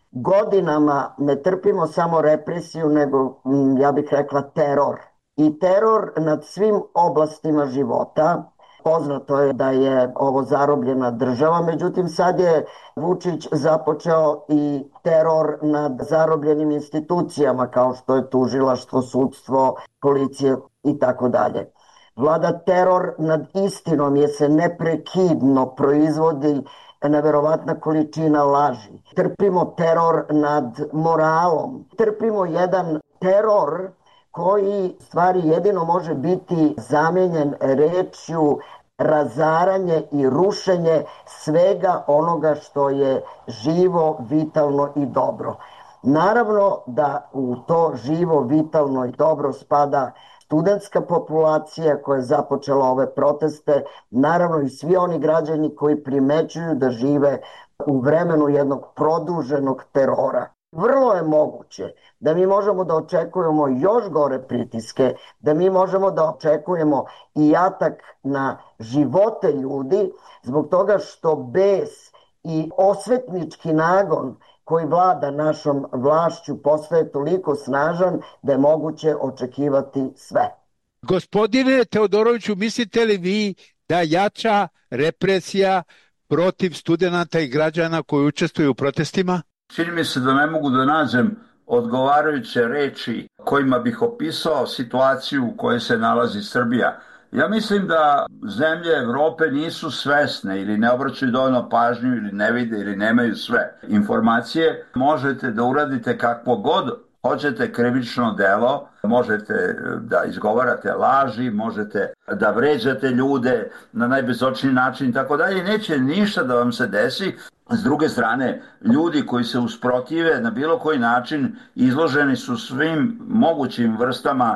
godinama ne trpimo samo represiju, nego, ja bih rekla, teror. I teror nad svim oblastima života. Poznato je da je ovo zarobljena država, međutim sad je Vučić započeo i teror nad zarobljenim institucijama kao što je tužilaštvo, sudstvo, policija i tako dalje. Vlada teror nad istinom jer se neprekidno proizvodi neverovatna količina laži. Trpimo teror nad moralom. Trpimo jedan teror koji stvari jedino može biti zamijenjen rečju razaranje i rušenje svega onoga što je živo, vitalno i dobro. Naravno da u to živo, vitalno i dobro spada studentska populacija koja je započela ove proteste, naravno i svi oni građani koji primećuju da žive u vremenu jednog produženog terora. Vrlo je moguće da mi možemo da očekujemo još gore pritiske, da mi možemo da očekujemo i atak na živote ljudi zbog toga što bes i osvetnički nagon koji vlada našom vlašću postaje toliko snažan da je moguće očekivati sve. Gospodine Teodoroviću, mislite li vi da jača represija protiv studenata i građana koji učestvuju u protestima? Čini mi se da ne mogu da nađem odgovarajuće reči kojima bih opisao situaciju u kojoj se nalazi Srbija. Ja mislim da zemlje Evrope nisu svesne ili ne obraćaju dovoljno pažnju ili ne vide ili nemaju sve informacije. Možete da uradite kakvo god hoćete krivično delo, možete da izgovarate laži, možete da vređate ljude na najbezočniji način i tako dalje. Neće ništa da vam se desi. S druge strane, ljudi koji se usprotive na bilo koji način izloženi su svim mogućim vrstama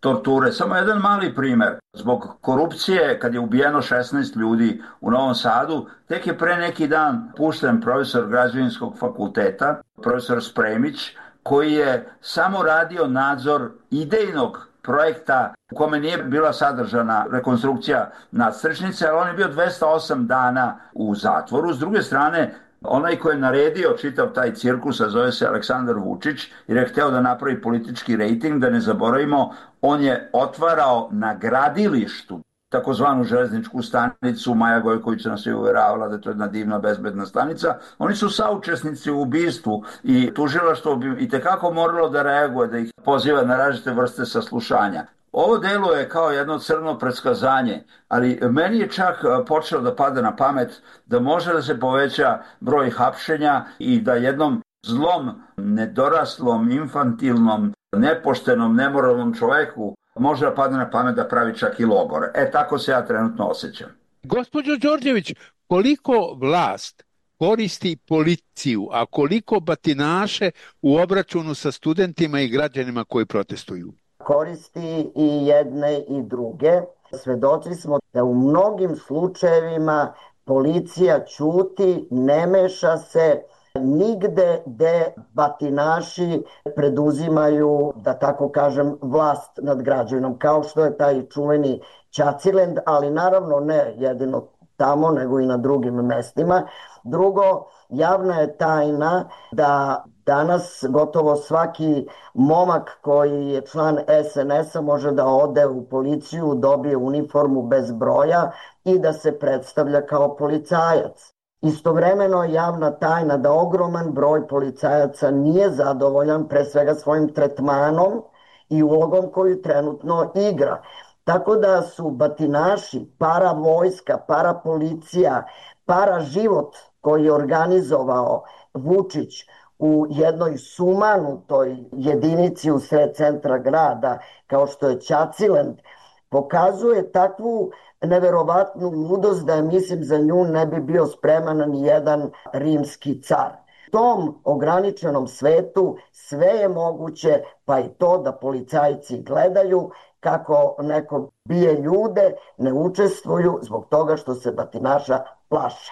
torture. Samo jedan mali primer. Zbog korupcije, kad je ubijeno šesnaest ljudi u Novom Sadu, tek je pre neki dan pušten profesor građevinskog fakulteta, profesor Spremić, koji je samo radio nadzor idejnog projekta u kome nije bila sadržana rekonstrukcija nadstrešnice, ali on je bio dvesta osam dana u zatvoru. S druge strane, onaj ko je naredio čitav taj cirkus, a zove se Aleksandar Vučić, jer je hteo da napravi politički rejting, da ne zaboravimo, on je otvarao na gradilištu takozvanu železničku stanicu. Maja Gojković nas je uveravala da je to jedna divna, bezbedna stanica. Oni su saučesnici u ubistvu i tužilaštvo bi i tekako moralo da reaguje, da ih poziva na različite vrste saslušanja. Ovo delo je kao jedno crno predskazanje, ali meni je čak počelo da pada na pamet da može da se poveća broj hapšenja i da jednom zlom, nedoraslom, infantilnom, nepoštenom, nemoralnom čoveku može da padne na pamet da pravi čak i logor. E, tako se ja trenutno osjećam. Gospođo Đorđević, koliko vlast koristi policiju, a koliko batinaše u obračunu sa studentima i građanima koji protestuju? Koristi i jedne i druge. Svedoci smo da u mnogim slučajevima policija ćuti, ne meša se nigde gde batinaši preduzimaju, da tako kažem, vlast nad građanom, kao što je taj čuveni Ćacilend, ali naravno ne jedino tamo, nego i na drugim mestima. Drugo, javna je tajna da danas gotovo svaki momak koji je član es en es a može da ode u policiju, dobije uniformu bez broja i da se predstavlja kao policajac. Istovremeno je javna tajna da ogroman broj policajaca nije zadovoljan pre svega svojim tretmanom i ulogom koju trenutno igra. Tako da su batinaši, para vojska, para policija, para život koji je organizovao Vučić u jednoj sumanutoj jedinici u sred centra grada, kao što je Ćacilend, pokazuje takvu neverovatnu ludost da je, mislim, za nju ne bi bio spreman ni jedan rimski car. U tom ograničenom svetu sve je moguće, pa i to da policajci gledaju kako neko bije ljude, ne učestvuju zbog toga što se batinaša plaše.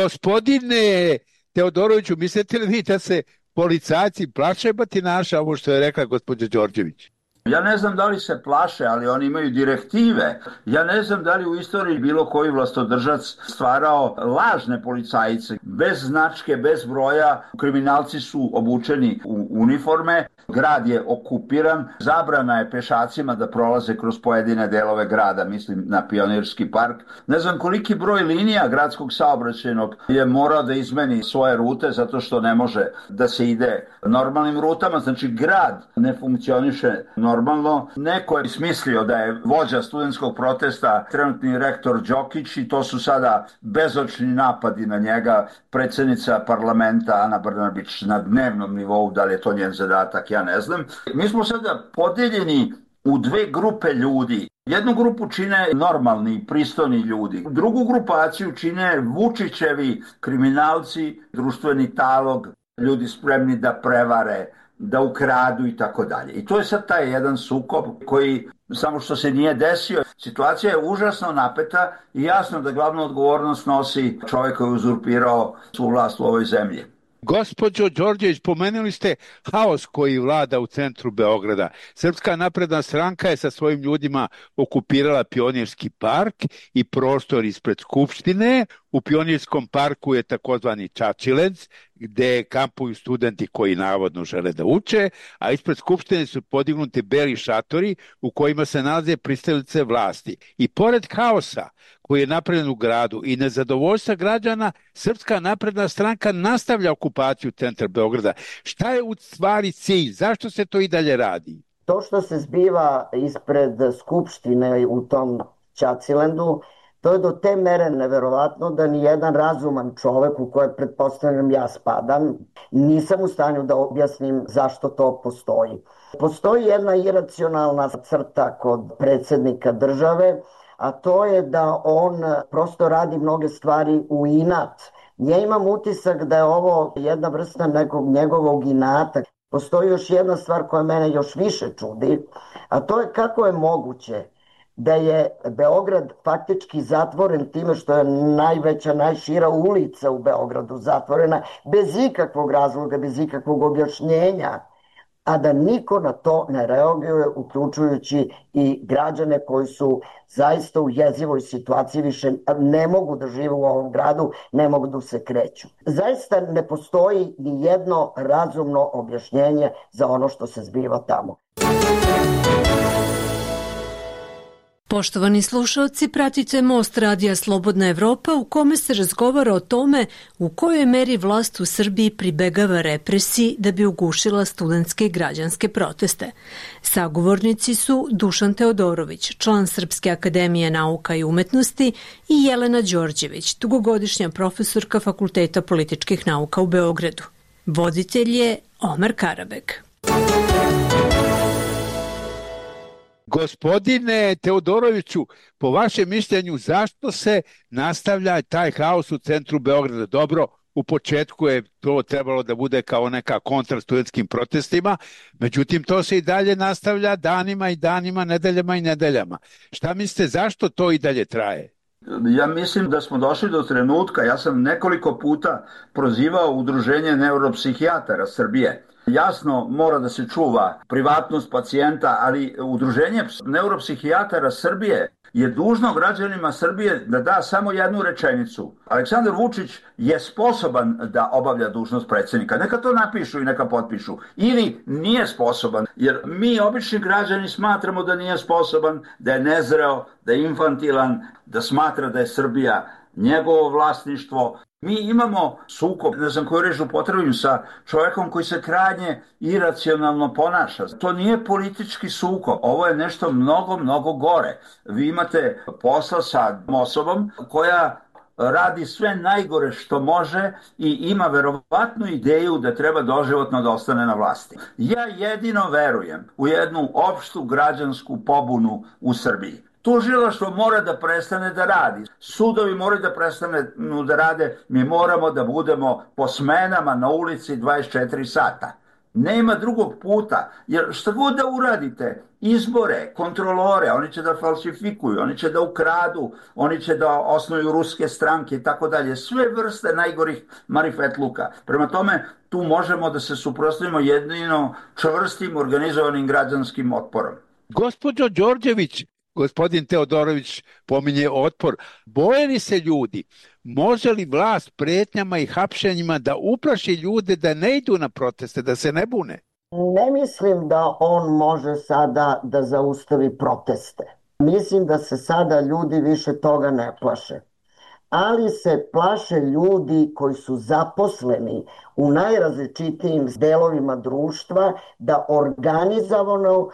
Gospodine Teodoroviću, mislite li vi da se policajci plaše batinaša, ovo što je rekla gospođa Đorđević? Ja ne znam da li se plaše, ali oni imaju direktive. Ja ne znam da li u istoriji bilo koji vlastodržac stvarao lažne policajce. Bez značke, bez broja, kriminalci su obučeni u uniforme, grad je okupiran, zabrana je pešacima da prolaze kroz pojedine delove grada, mislim na Pionirski park. Ne znam koliki broj linija gradskog saobraćajnog je morao da izmeni svoje rute zato što ne može da se ide normalnim rutama. Znači grad ne funkcioniše normalno. Normalno, neko je smislio da je vođa studentskog protesta trenutni rektor Đokić i to su sada bezočni napadi na njega, predsjednica parlamenta Ana Brnabić na dnevnom nivou, da li je to njen zadatak, ja ne znam. Mi smo sada podeljeni u dve grupe ljudi. Jednu grupu čine normalni, pristojni ljudi. Drugu grupaciju čine Vučićevi kriminalci, društveni talog, ljudi spremni da prevare, da ukradu i tako dalje. I to je sad taj jedan sukob koji samo što se nije desio. Situacija je užasno napeta i jasno da glavnu odgovornost nosi čovjek koji je uzurpirao svu vlast u ovoj zemlji. Gospođo Đorđević, pomenuli ste haos koji vlada u centru Beograda. Srpska napredna stranka je sa svojim ljudima okupirala Pionirski park i prostor ispred Skupštine. U Pionirskom parku je takozvani Ćaćilend, gde kampuju studenti koji navodno žele da uče, a ispred Skupštine su podignuti beli šatori u kojima se nalaze pristalice vlasti. I pored haosa koji je napravljen u gradu i nezadovoljstva građana, Srpska napredna stranka nastavlja okupaciju centra Beograda. Šta je u stvari cilj? Zašto se to i dalje radi? To što se zbiva ispred Skupštine u tom Ćacilendu, to je do te mere neverovatno da ni jedan razuman čovek u koje pretpostavljam ja spadam, nisam u stanju da objasnim zašto to postoji. Postoji jedna iracionalna crta kod predsjednika države, a to je da on prosto radi mnoge stvari u inat. Ja imam utisak da je ovo jedna vrsta nekog njegovog inata. Postoji još jedna stvar koja mene još više čudi, a to je kako je moguće da je Beograd faktički zatvoren time što je najveća, najšira ulica u Beogradu zatvorena bez ikakvog razloga, bez ikakvog objašnjenja, a da niko na to ne reaguje, uključujući i građane koji su zaista u jezivoj situaciji, više ne mogu da žive u ovom gradu, ne mogu da se kreću. Zaista ne postoji ni jedno razumno objašnjenje za ono što se zbiva tamo. Poštovani slušalci, pratite Most radija Slobodna Evropa u kome se razgovara o tome u kojoj meri vlast u Srbiji pribegava represiji da bi ugušila studentske i građanske proteste. Sagovornici su Dušan Teodorović, član Srpske akademije nauka i umetnosti, i Jelena Đorđević, dugogodišnja profesorka Fakulteta političkih nauka u Beogradu. Voditelj je Omer Karabek. Gospodine Teodoroviću, po vašem mišljenju, zašto se nastavlja taj haos u centru Beograda? Dobro, u početku je to trebalo da bude kao neka kontra studentskim protestima, međutim to se i dalje nastavlja danima i danima, nedeljama i nedeljama. Šta mislite, zašto to i dalje traje? Ja mislim da smo došli do trenutka, ja sam nekoliko puta prozivao Udruženje neuropsihijatara Srbije. Jasno, mora da se čuva privatnost pacijenta, ali Udruženje neuropsihijatara Srbije je dužno građanima Srbije da da samo jednu rečenicu. Aleksandar Vučić je sposoban da obavlja dužnost predsjednika. Neka to napišu i neka potpišu. Ili nije sposoban, jer mi obični građani smatramo da nije sposoban, da je nezreo, da je infantilan, da smatra da je Srbija njegovo vlasništvo. Mi imamo sukob, ne znam koju reč upotrebim, sa čovjekom koji se krajnje iracionalno ponaša. To nije politički sukob, ovo je nešto mnogo, mnogo gore. Vi imate posla sa osobom koja radi sve najgore što može i ima verovatnu ideju da treba doživotno da ostane na vlasti. Ja jedino verujem u jednu opštu građansku pobunu u Srbiji. Tužilaštvo mora da prestane da radi. Sudovi moraju da prestane da rade. Mi moramo da budemo po smenama na ulici dvadeset četiri sata. Nema drugog puta, jer šta god da uradite, izbore, kontrolore, oni će da falsifikuju, oni će da ukradu, oni će da osnuju ruske stranke i tako dalje. Sve vrste najgorih marifetluka. Prema tome, tu možemo da se suprotstavimo jedino čvrstim organizovanim građanskim otporom. Gospođo Đorđević, gospodin Teodorović pominje otpor. Boje li se ljudi? Može li vlast pretnjama i hapšenjima da uplaši ljude da ne idu na proteste, da se ne bune? Ne mislim da on može sada da zaustavi proteste. Mislim da se sada ljudi više toga ne plaše. Ali se plaše ljudi koji su zaposleni u najrazličitijim delovima društva da organizovano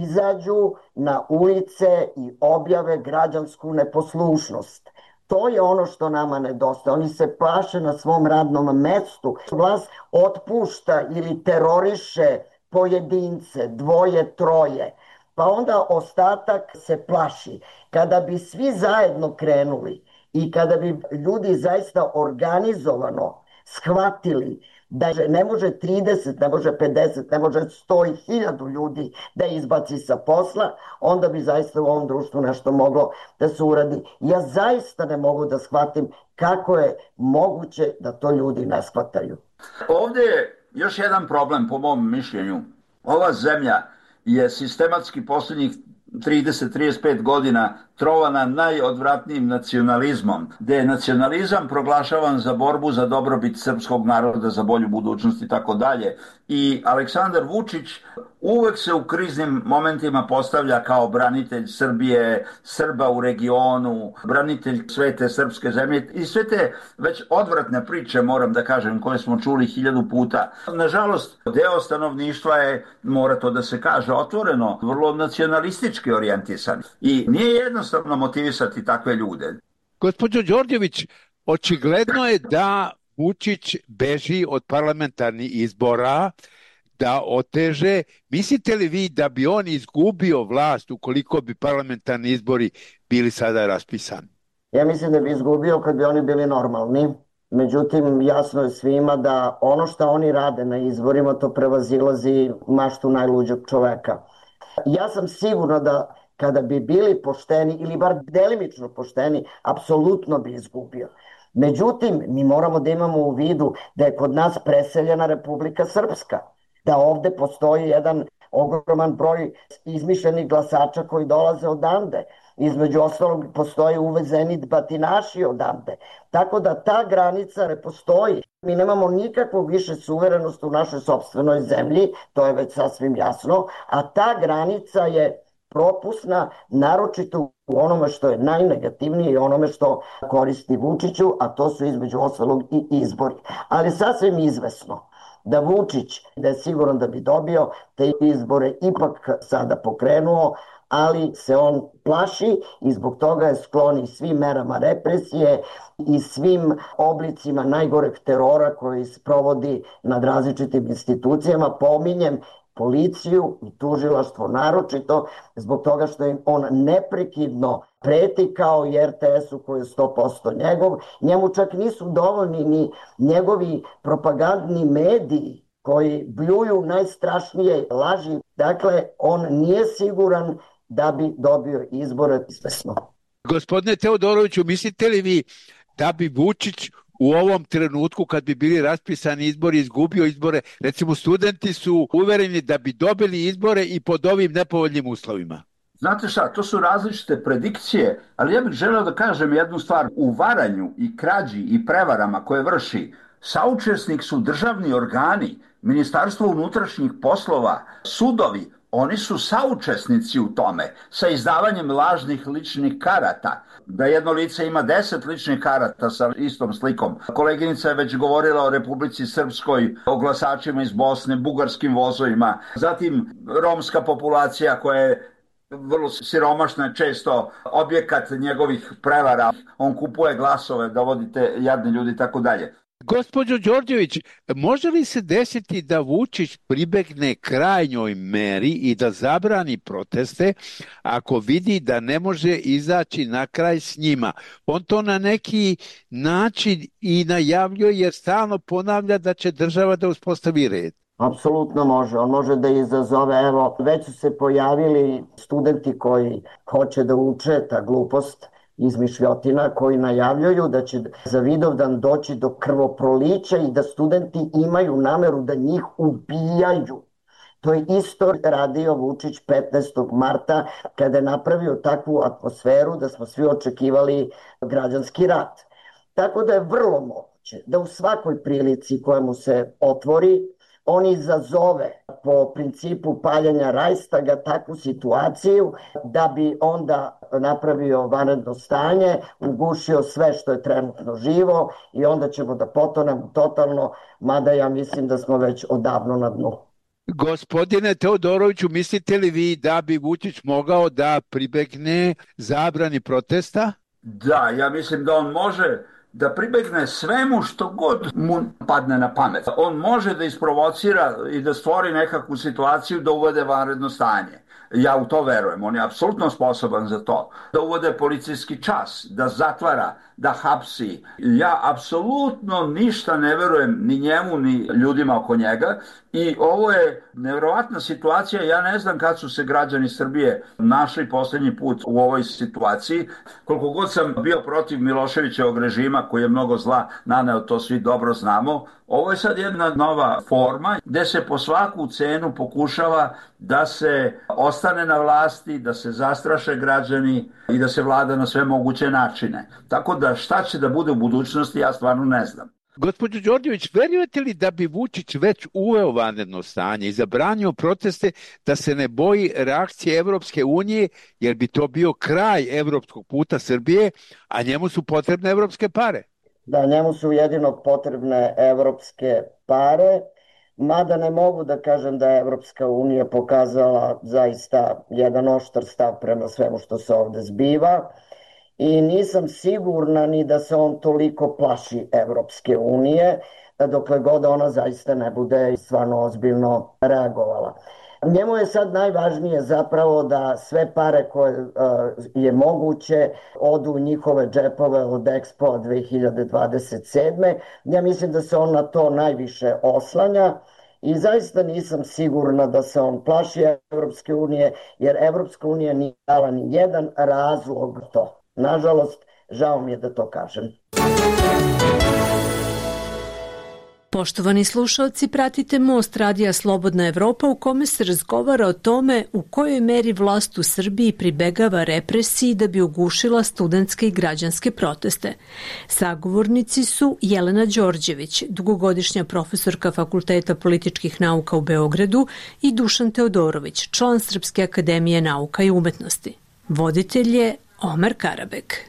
izađu na ulice i objave građansku neposlušnost. To je ono što nama nedostaje. Oni se plaše na svom radnom mestu. Vlast otpušta ili teroriše pojedince, dvoje, troje. Pa onda ostatak se plaši. Kada bi svi zajedno krenuli i kada bi ljudi zaista organizovano shvatili da ne može trideset, ne može pedeset, ne može sto i hiljadu ljudi da izbaci sa posla, onda bi zaista u ovom društvu nešto moglo da se uradi. Ja zaista ne mogu da shvatim kako je moguće da to ljudi ne shvataju. Ovdje je još jedan problem po mom mišljenju. Ova zemlja je sistematski posljednjih trideset do trideset pet godina trovana najodvratnijim nacionalizmom, gdje je nacionalizam proglašavan za borbu za dobrobit srpskog naroda, za bolju budućnost i tako dalje. I Aleksandar Vučić uvek se u kriznim momentima postavlja kao branitelj Srbije, Srba u regionu, branitelj svete srpske zemlje i sve te već odvratne priče, moram da kažem, koje smo čuli hiljadu puta. Nažalost, deo stanovništva je, mora to da se kaže otvoreno, vrlo nacionalistički orijentisan i nije jednostavno motivisati takve ljude. Gospođo Đorđević, očigledno je da Vučić beži od parlamentarnih izbora, da oteže. Mislite li vi da bi on izgubio vlast ukoliko bi parlamentarni izbori bili sada raspisani? Ja mislim da bi izgubio kad bi oni bili normalni. Međutim, jasno je svima da ono što oni rade na izborima to prevazilazi maštu najluđog čoveka. Ja sam sigurna da kada bi bili pošteni ili bar delimično pošteni, apsolutno bi izgubio. Međutim, mi moramo da imamo u vidu da je kod nas preseljena Republika Srpska, da ovde postoji jedan ogroman broj izmišljenih glasača koji dolaze odande. Između ostalog postoji uvezeni batinaši odande. Tako da ta granica ne postoji. Mi nemamo nikakvu više suverenost u našoj sopstvenoj zemlji, to je već sasvim jasno, a ta granica je propusna, naročito u onome što je najnegativnije i onome što koristi Vučiću, a to su između ostalog i izbori. Ali sasvim izvesno da Vučić, da je siguran da bi dobio, te izbore ipak sada pokrenuo, ali se on plaši i zbog toga je sklon i svim merama represije i svim oblicima najgoreg terora koji se provodi nad različitim institucijama. Pominjem policiju i tužilaštvo naročito zbog toga što im on neprekidno preti kao i er te esu koji je sto posto njegov. Njemu čak nisu dovoljni ni njegovi propagandni mediji koji bljuju najstrašnije laži. Dakle, on nije siguran da bi dobio izbore izvesno. Gospodine Teodoroviću, mislite li vi da bi Vučić u ovom trenutku kad bi bili raspisani izbori izgubio izbore? Recimo, studenti su uvereni da bi dobili izbore i pod ovim nepovoljnim uslovima. Znate šta, to su različite predikcije, ali ja bih želeo da kažem jednu stvar. U varanju i krađi i prevarama koje vrši saučesnik su državni organi, Ministarstvo unutrašnjih poslova, sudovi. Oni su saučesnici u tome sa izdavanjem lažnih ličnih karata. Da jedno lice ima deset ličnih karata sa istom slikom. Koleginica je već govorila o Republici Srpskoj, o glasačima iz Bosne, bugarskim vozovima. Zatim romska populacija koja je vrlo siromašna, često objekat njegovih prevara. On kupuje glasove, dovodite jadni ljudi i tako dalje. Gospođo Đorđević, može li se desiti da Vučić pribegne krajnjoj meri i da zabrani proteste ako vidi da ne može izaći na kraj s njima? On to na neki način i najavljuje jer stalno ponavlja da će država da uspostavi red. Apsolutno može. On može da izazove, evo, već su se pojavili studenti koji hoće da uče ta glupost, izmišljotina koji najavljuju da će za Vidovdan doći do krvoprolića i da studenti imaju nameru da njih ubijaju. To je isto radio Vučić petnaestog marta kada je napravio takvu atmosferu da smo svi očekivali građanski rat. Tako da je vrlo moguće da u svakoj prilici koja mu se otvori on izazove po principu paljanja Rajstaga takvu situaciju da bi onda napravio vanredno stanje, ugušio sve što je trenutno živo i onda ćemo da potonemo totalno, mada ja mislim da smo već odavno na dnu. Gospodine Teodoroviću, mislite li vi da bi Vučić mogao da pribegne zabrani protesta? Da, ja mislim da on može da pribegne svemu što god mu padne na pamet. On može da isprovocira i da stvori nekakvu situaciju da uvede vanredno stanje. Ja u to verujem, on je apsolutno sposoban za to. Da uvode policijski čas, da zatvara, da hapsi. Ja apsolutno ništa ne verujem ni njemu, ni ljudima oko njega. I ovo je nevjerovatna situacija. Ja ne znam kad su se građani Srbije našli posljednji put u ovoj situaciji. Koliko god sam bio protiv Miloševićevog režima, koji je mnogo zla naneo, to svi dobro znamo. Ovo je sad jedna nova forma gde se po svaku cenu pokušava da se ostane na vlasti, da se zastraše građani i da se vlada na sve moguće načine. Tako da šta će da bude u budućnosti, ja stvarno ne znam. Gospođo Đorđević, verujete li da bi Vučić već uveo vanredno stanje i zabranio proteste da se ne boji reakcije Evropske unije, jer bi to bio kraj evropskog puta Srbije, a njemu su potrebne evropske pare? Da, njemu su jedino potrebne evropske pare, mada ne mogu da kažem da je Evropska unija pokazala zaista jedan oštar stav prema svemu što se ovde zbiva. I nisam sigurna ni da se on toliko plaši Evropske unije, dokle god ona zaista ne bude stvarno ozbiljno reagovala. Njemu je sad najvažnije zapravo da sve pare koje uh, je moguće odu u njihove džepove od Expo dve hiljade dvadeset sedme. Ja mislim da se on na to najviše oslanja i zaista nisam sigurna da se on plaši Evropske unije, jer Evropska unija nije dala ni jedan razlog to. Nažalost, žao mi je da to kažem. Poštovani slušalci, pratite Most radija Slobodna Evropa u kome se razgovara o tome u kojoj meri vlast u Srbiji pribegava represiji da bi ugušila studentske i građanske proteste. Sagovornici su Jelena Đorđević, dugogodišnja profesorka Fakulteta političkih nauka u Beogradu, i Dušan Teodorović, član Srpske akademije nauka i umetnosti. Voditelj je Omer Karabek.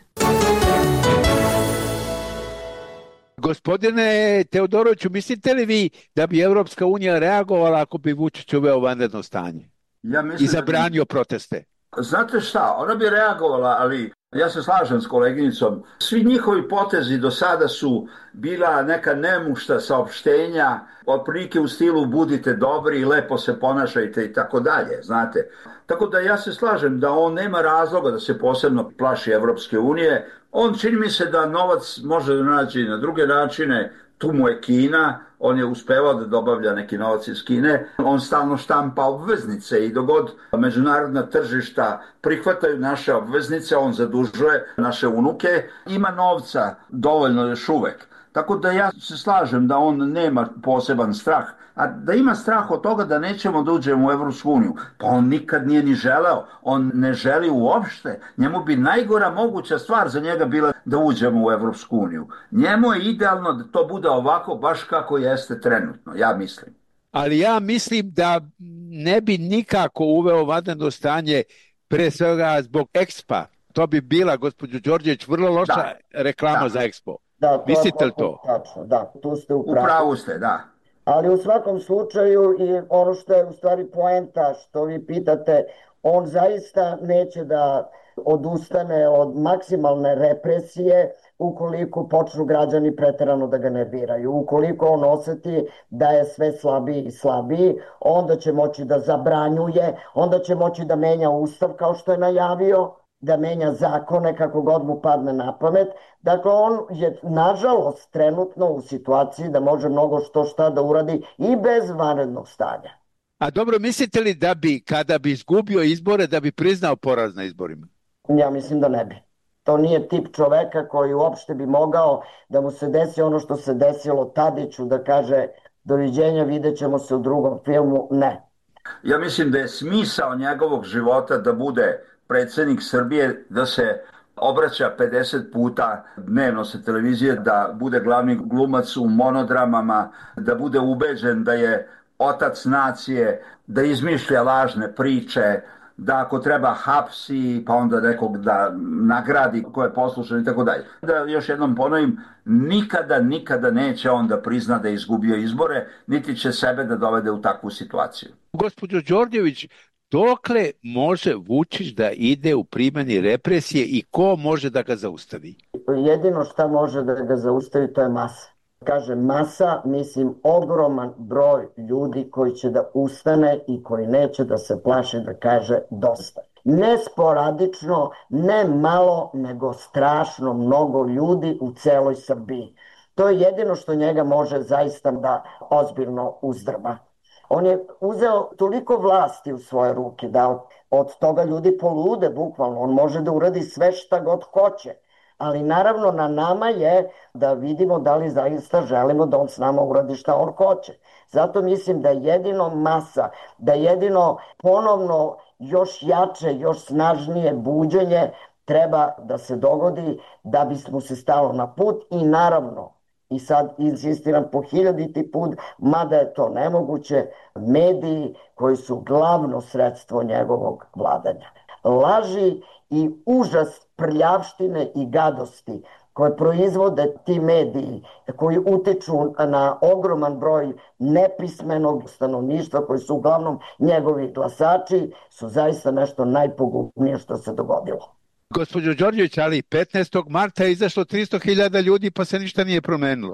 Gospodine Teodoroviću, mislite li vi da bi Evropska unija reagovala ako bi Vučić uveo vanredno stanje ja mislim i zabranio da bi... proteste? Znate šta, ona bi reagovala, ali ja se slažem s koleginicom. Svi njihovi potezi do sada su bila neka nemušta saopštenja, otprilike u stilu budite dobri i lepo se ponašajte i tako dalje, znate. Tako da ja se slažem da on nema razloga da se posebno plaši Evropske unije. On čini mi se da novac može da naći na druge načine, tu mu je Kina, on je uspevao da dobavlja neki novac iz Kine, on stalno štampa obveznice i dogod međunarodna tržišta prihvataju naše obveznice, on zadužuje naše unuke, ima novca dovoljno još uvek. Tako da ja se slažem da on nema poseban strah, a da ima strah od toga da nećemo da uđemo u Evropsku uniju, pa on nikad nije ni želeo, on ne želi uopšte, njemu bi najgora moguća stvar za njega bila da uđemo u Evropsku uniju. Njemu je idealno da to bude ovako baš kako jeste trenutno, ja mislim. Ali ja mislim da ne bi nikako uveo vanredno stanje, pre svega zbog Expa. To bi bila, gospođo Đorđević, vrlo loša da. reklama da. za Expo. Da, to mislite li to? Tačno, da, tu ste u pravu. U pravu ste, da. Ali u svakom slučaju i ono što je u stvari poenta što vi pitate, on zaista neće da odustane od maksimalne represije ukoliko počnu građani preterano da ga nerviraju. Ukoliko on oseti da je sve slabiji i slabiji, onda će moći da zabranjuje, onda će moći da menja ustav kao što je najavio, da menja zakone kako god mu padne na pamet. Dakle, on je nažalost trenutno u situaciji da može mnogo što šta da uradi i bez vanrednog stanja. A dobro, mislite li da bi, kada bi izgubio izbore, da bi priznao poraz na izborima? Ja mislim da ne bi. To nije tip čoveka koji uopšte bi mogao da mu se desi ono što se desilo Tadiću, da kaže doviđenja, vidjet ćemo se u drugom filmu. Ne. Ja mislim da je smisao njegovog života da bude predsjednik Srbije, da se obraća pedeset puta dnevno sa televizije, da bude glavni glumac u monodramama, da bude ubeđen da je otac nacije, da izmišlja lažne priče, da ako treba hapsi, pa onda nekog da nagradi ko je poslušan i tako dalje. Da još jednom ponovim, nikada, nikada neće on da prizna da je izgubio izbore, niti će sebe da dovede u takvu situaciju. Gospođo Đorđević, dokle može Vučić da ide u primjeni represije i ko može da ga zaustavi? Jedino šta može da ga zaustavi to je masa. Kaže masa, mislim ogroman broj ljudi koji će da ustane i koji neće da se plaši da kaže dosta. Ne sporadično, ne malo, nego strašno mnogo ljudi u celoj Srbiji. To je jedino što njega može zaista da ozbiljno uzdrma. On je uzeo toliko vlasti u svoje ruke da od toga ljudi polude bukvalno. On može da uradi sve šta god hoće. Ali naravno na nama je da vidimo da li zaista želimo da on s nama uradi šta on hoće. Zato mislim da jedino masa, da jedino ponovno još jače, još snažnije buđenje treba da se dogodi da bismo se stalo na put i naravno, i sad insistiram po hiljaditi put, mada je to nemoguće, mediji koji su glavno sredstvo njegovog vladanja. Laži i užas prljavštine i gadosti koje proizvode ti mediji, koji utiču na ogroman broj nepismenog stanovništva, koji su uglavnom njegovi glasači, su zaista nešto najpogubnije što se dogodilo. Gospođo Đorđević, ali petnaestog marta je izašlo tristo hiljada ljudi pa se ništa nije promenilo.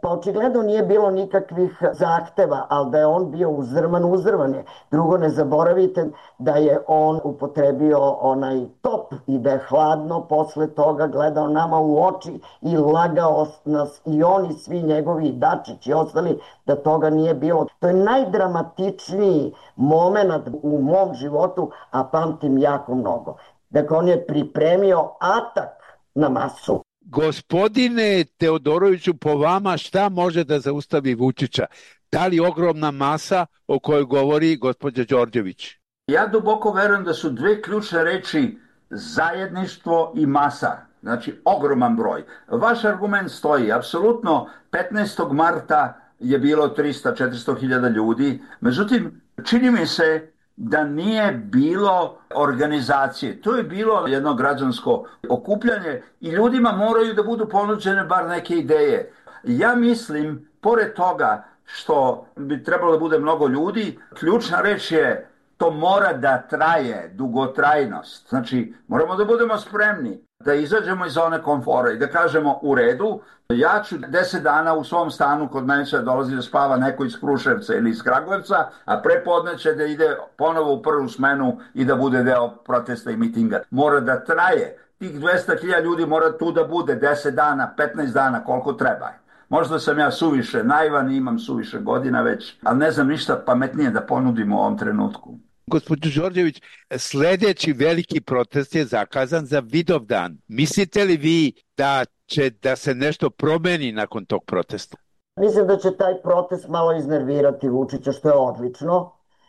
Očigledno nije bilo nikakvih zahteva, ali da je on bio uzdrman, uzdrman je. Drugo, ne zaboravite da je on upotrebio onaj top i da je hladno posle toga gledao nama u oči i lagao nas i oni svi njegovi, Dačić i ostali, da toga nije bilo. To je najdramatičniji moment u mom životu, a pamtim jako mnogo. Dakle, on je pripremio atak na masu. Gospodine Teodoroviću, po vama šta može da zaustavi Vučića? Da li ogromna masa o kojoj govori gospođa Đorđević? Ja duboko verujem da su dve ključne reči zajedništvo i masa. Znači, ogroman broj. Vaš argument stoji. Apsolutno, petnaestog marta je bilo trista do četiristo hiljada ljudi. Međutim, čini mi se da nije bilo organizacije. To je bilo jedno građansko okupljanje i ljudima moraju da budu ponuđene bar neke ideje. Ja mislim, pored toga što bi trebalo da bude mnogo ljudi, ključna reč je to mora da traje, dugotrajnost. Znači, moramo da budemo spremni da izađemo iz zone komfora i da kažemo u redu, ja ću deset dana u svom stanu, kod mene će dolazi da spava neko iz Kruševca ili iz Kragujevca, a prepodne će da ide ponovo u prvu smenu i da bude deo protesta i mitinga. Mora da traje. Tih dvesta hiljada ljudi mora tu da bude deset dana, petnaest dana, koliko treba. Možda sam ja suviše naivan, imam suviše godina već, ali ne znam ništa pametnije da ponudim u ovom trenutku. Gospođo Đorđević, sljedeći veliki protest je zakazan za Vidovdan. Mislite li vi da će da se nešto promeni nakon tog protesta? Mislim da će taj protest malo iznervirati Vučića, što je odlično.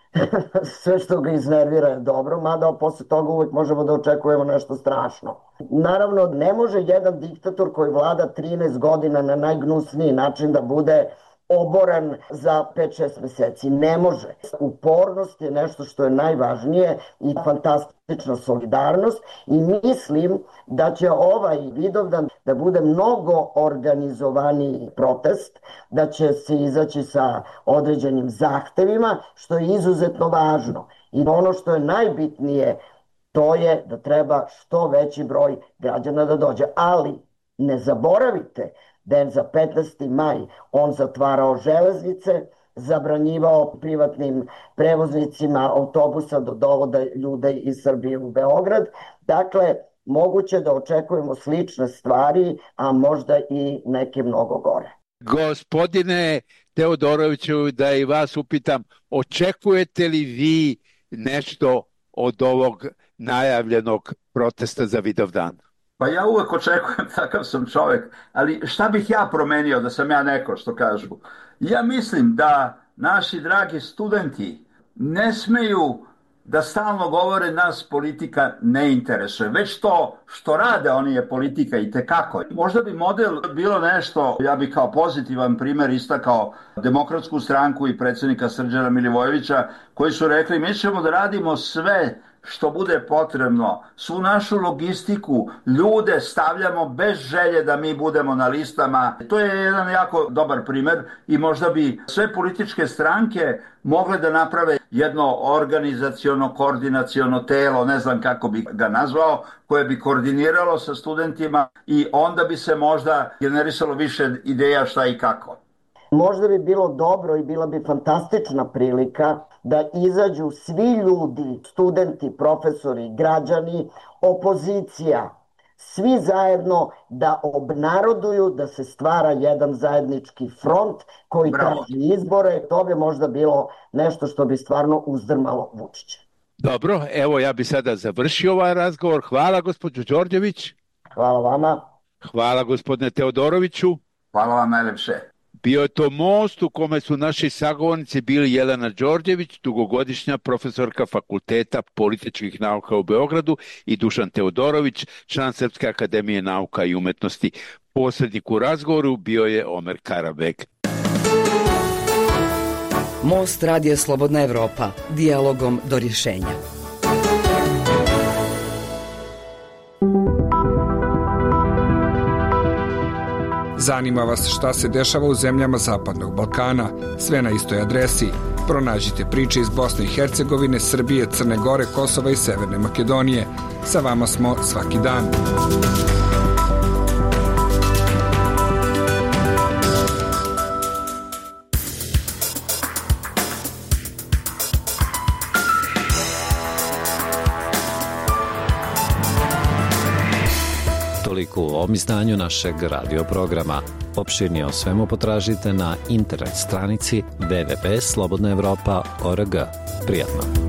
Sve što ga iznervira je dobro, mada posle toga uvijek možemo da očekujemo nešto strašno. Naravno, ne može jedan diktator koji vlada trinaest godina na najgnusniji način da bude oboran za pet šest meseci. Ne može. Upornost je nešto što je najvažnije i fantastična solidarnost i mislim da će ovaj Vidovdan da bude mnogo organizovaniji protest, da će se izaći sa određenim zahtevima, što je izuzetno važno. I ono što je najbitnije, to je da treba što veći broj građana da dođe. Ali ne zaboravite da je za petnaesti maj on zatvarao železnice, zabranjivao privatnim prevoznicima autobusa da dovode ljude iz Srbije u Beograd. Dakle, moguće da očekujemo slične stvari, a možda i neke mnogo gore. Gospodine Teodoroviću, da i vas upitam, očekujete li vi nešto od ovog najavljenog protesta za Vidovdan? Pa ja uvek očekujem, takav sam čovjek, ali šta bih ja promenio da sam ja neko, što kažu? Ja mislim da naši dragi studenti ne smeju da stalno govore nas politika ne interesuje, već to što rade oni je politika i tekako. Možda bi model bilo nešto, ja bih kao pozitivan primjer istakao Demokratsku stranku i predsjednika Srđana Milivojevića, koji su rekli mi ćemo da radimo sve što bude potrebno, svu našu logistiku, ljude stavljamo bez želje da mi budemo na listama. To je jedan jako dobar primjer i možda bi sve političke stranke mogle da naprave jedno organizaciono, koordinaciono telo, ne znam kako bi ga nazvao, koje bi koordiniralo sa studentima i onda bi se možda generisalo više ideja šta i kako. Možda bi bilo dobro i bila bi fantastična prilika da izađu svi ljudi, studenti, profesori, građani, opozicija, svi zajedno da obnaroduju da se stvara jedan zajednički front koji traži izbore. To bi možda bilo nešto što bi stvarno uzdrmalo Vučića. Dobro, evo ja bi sada završio ovaj razgovor. Hvala gospođo Đorđević. Hvala vama. Hvala gospodine Teodoroviću. Hvala vam najlepše. Bio je to most u kome su naši sagovornici bili Jelena Đorđević, dugogodišnja profesorka Fakulteta političkih nauka u Beogradu, i Dušan Teodorović, član Srpske akademije nauka i umetnosti. Posrednik u razgovoru bio je Omer Karabek. Most Radija Slobodna Evropa, dijalogom do rješenja. Zanima vas šta se dešava u zemljama Zapadnog Balkana? Sve na istoj adresi. Pronađite priče iz Bosne i Hercegovine, Srbije, Crne Gore, Kosova i Severne Makedonije. Sa vama smo svaki dan. Toliko u ovom izdanju našeg radio programa. Opširnije o svemu potražite na internet stranici w w w tačka slobodna evropa tačka org. Prijatno!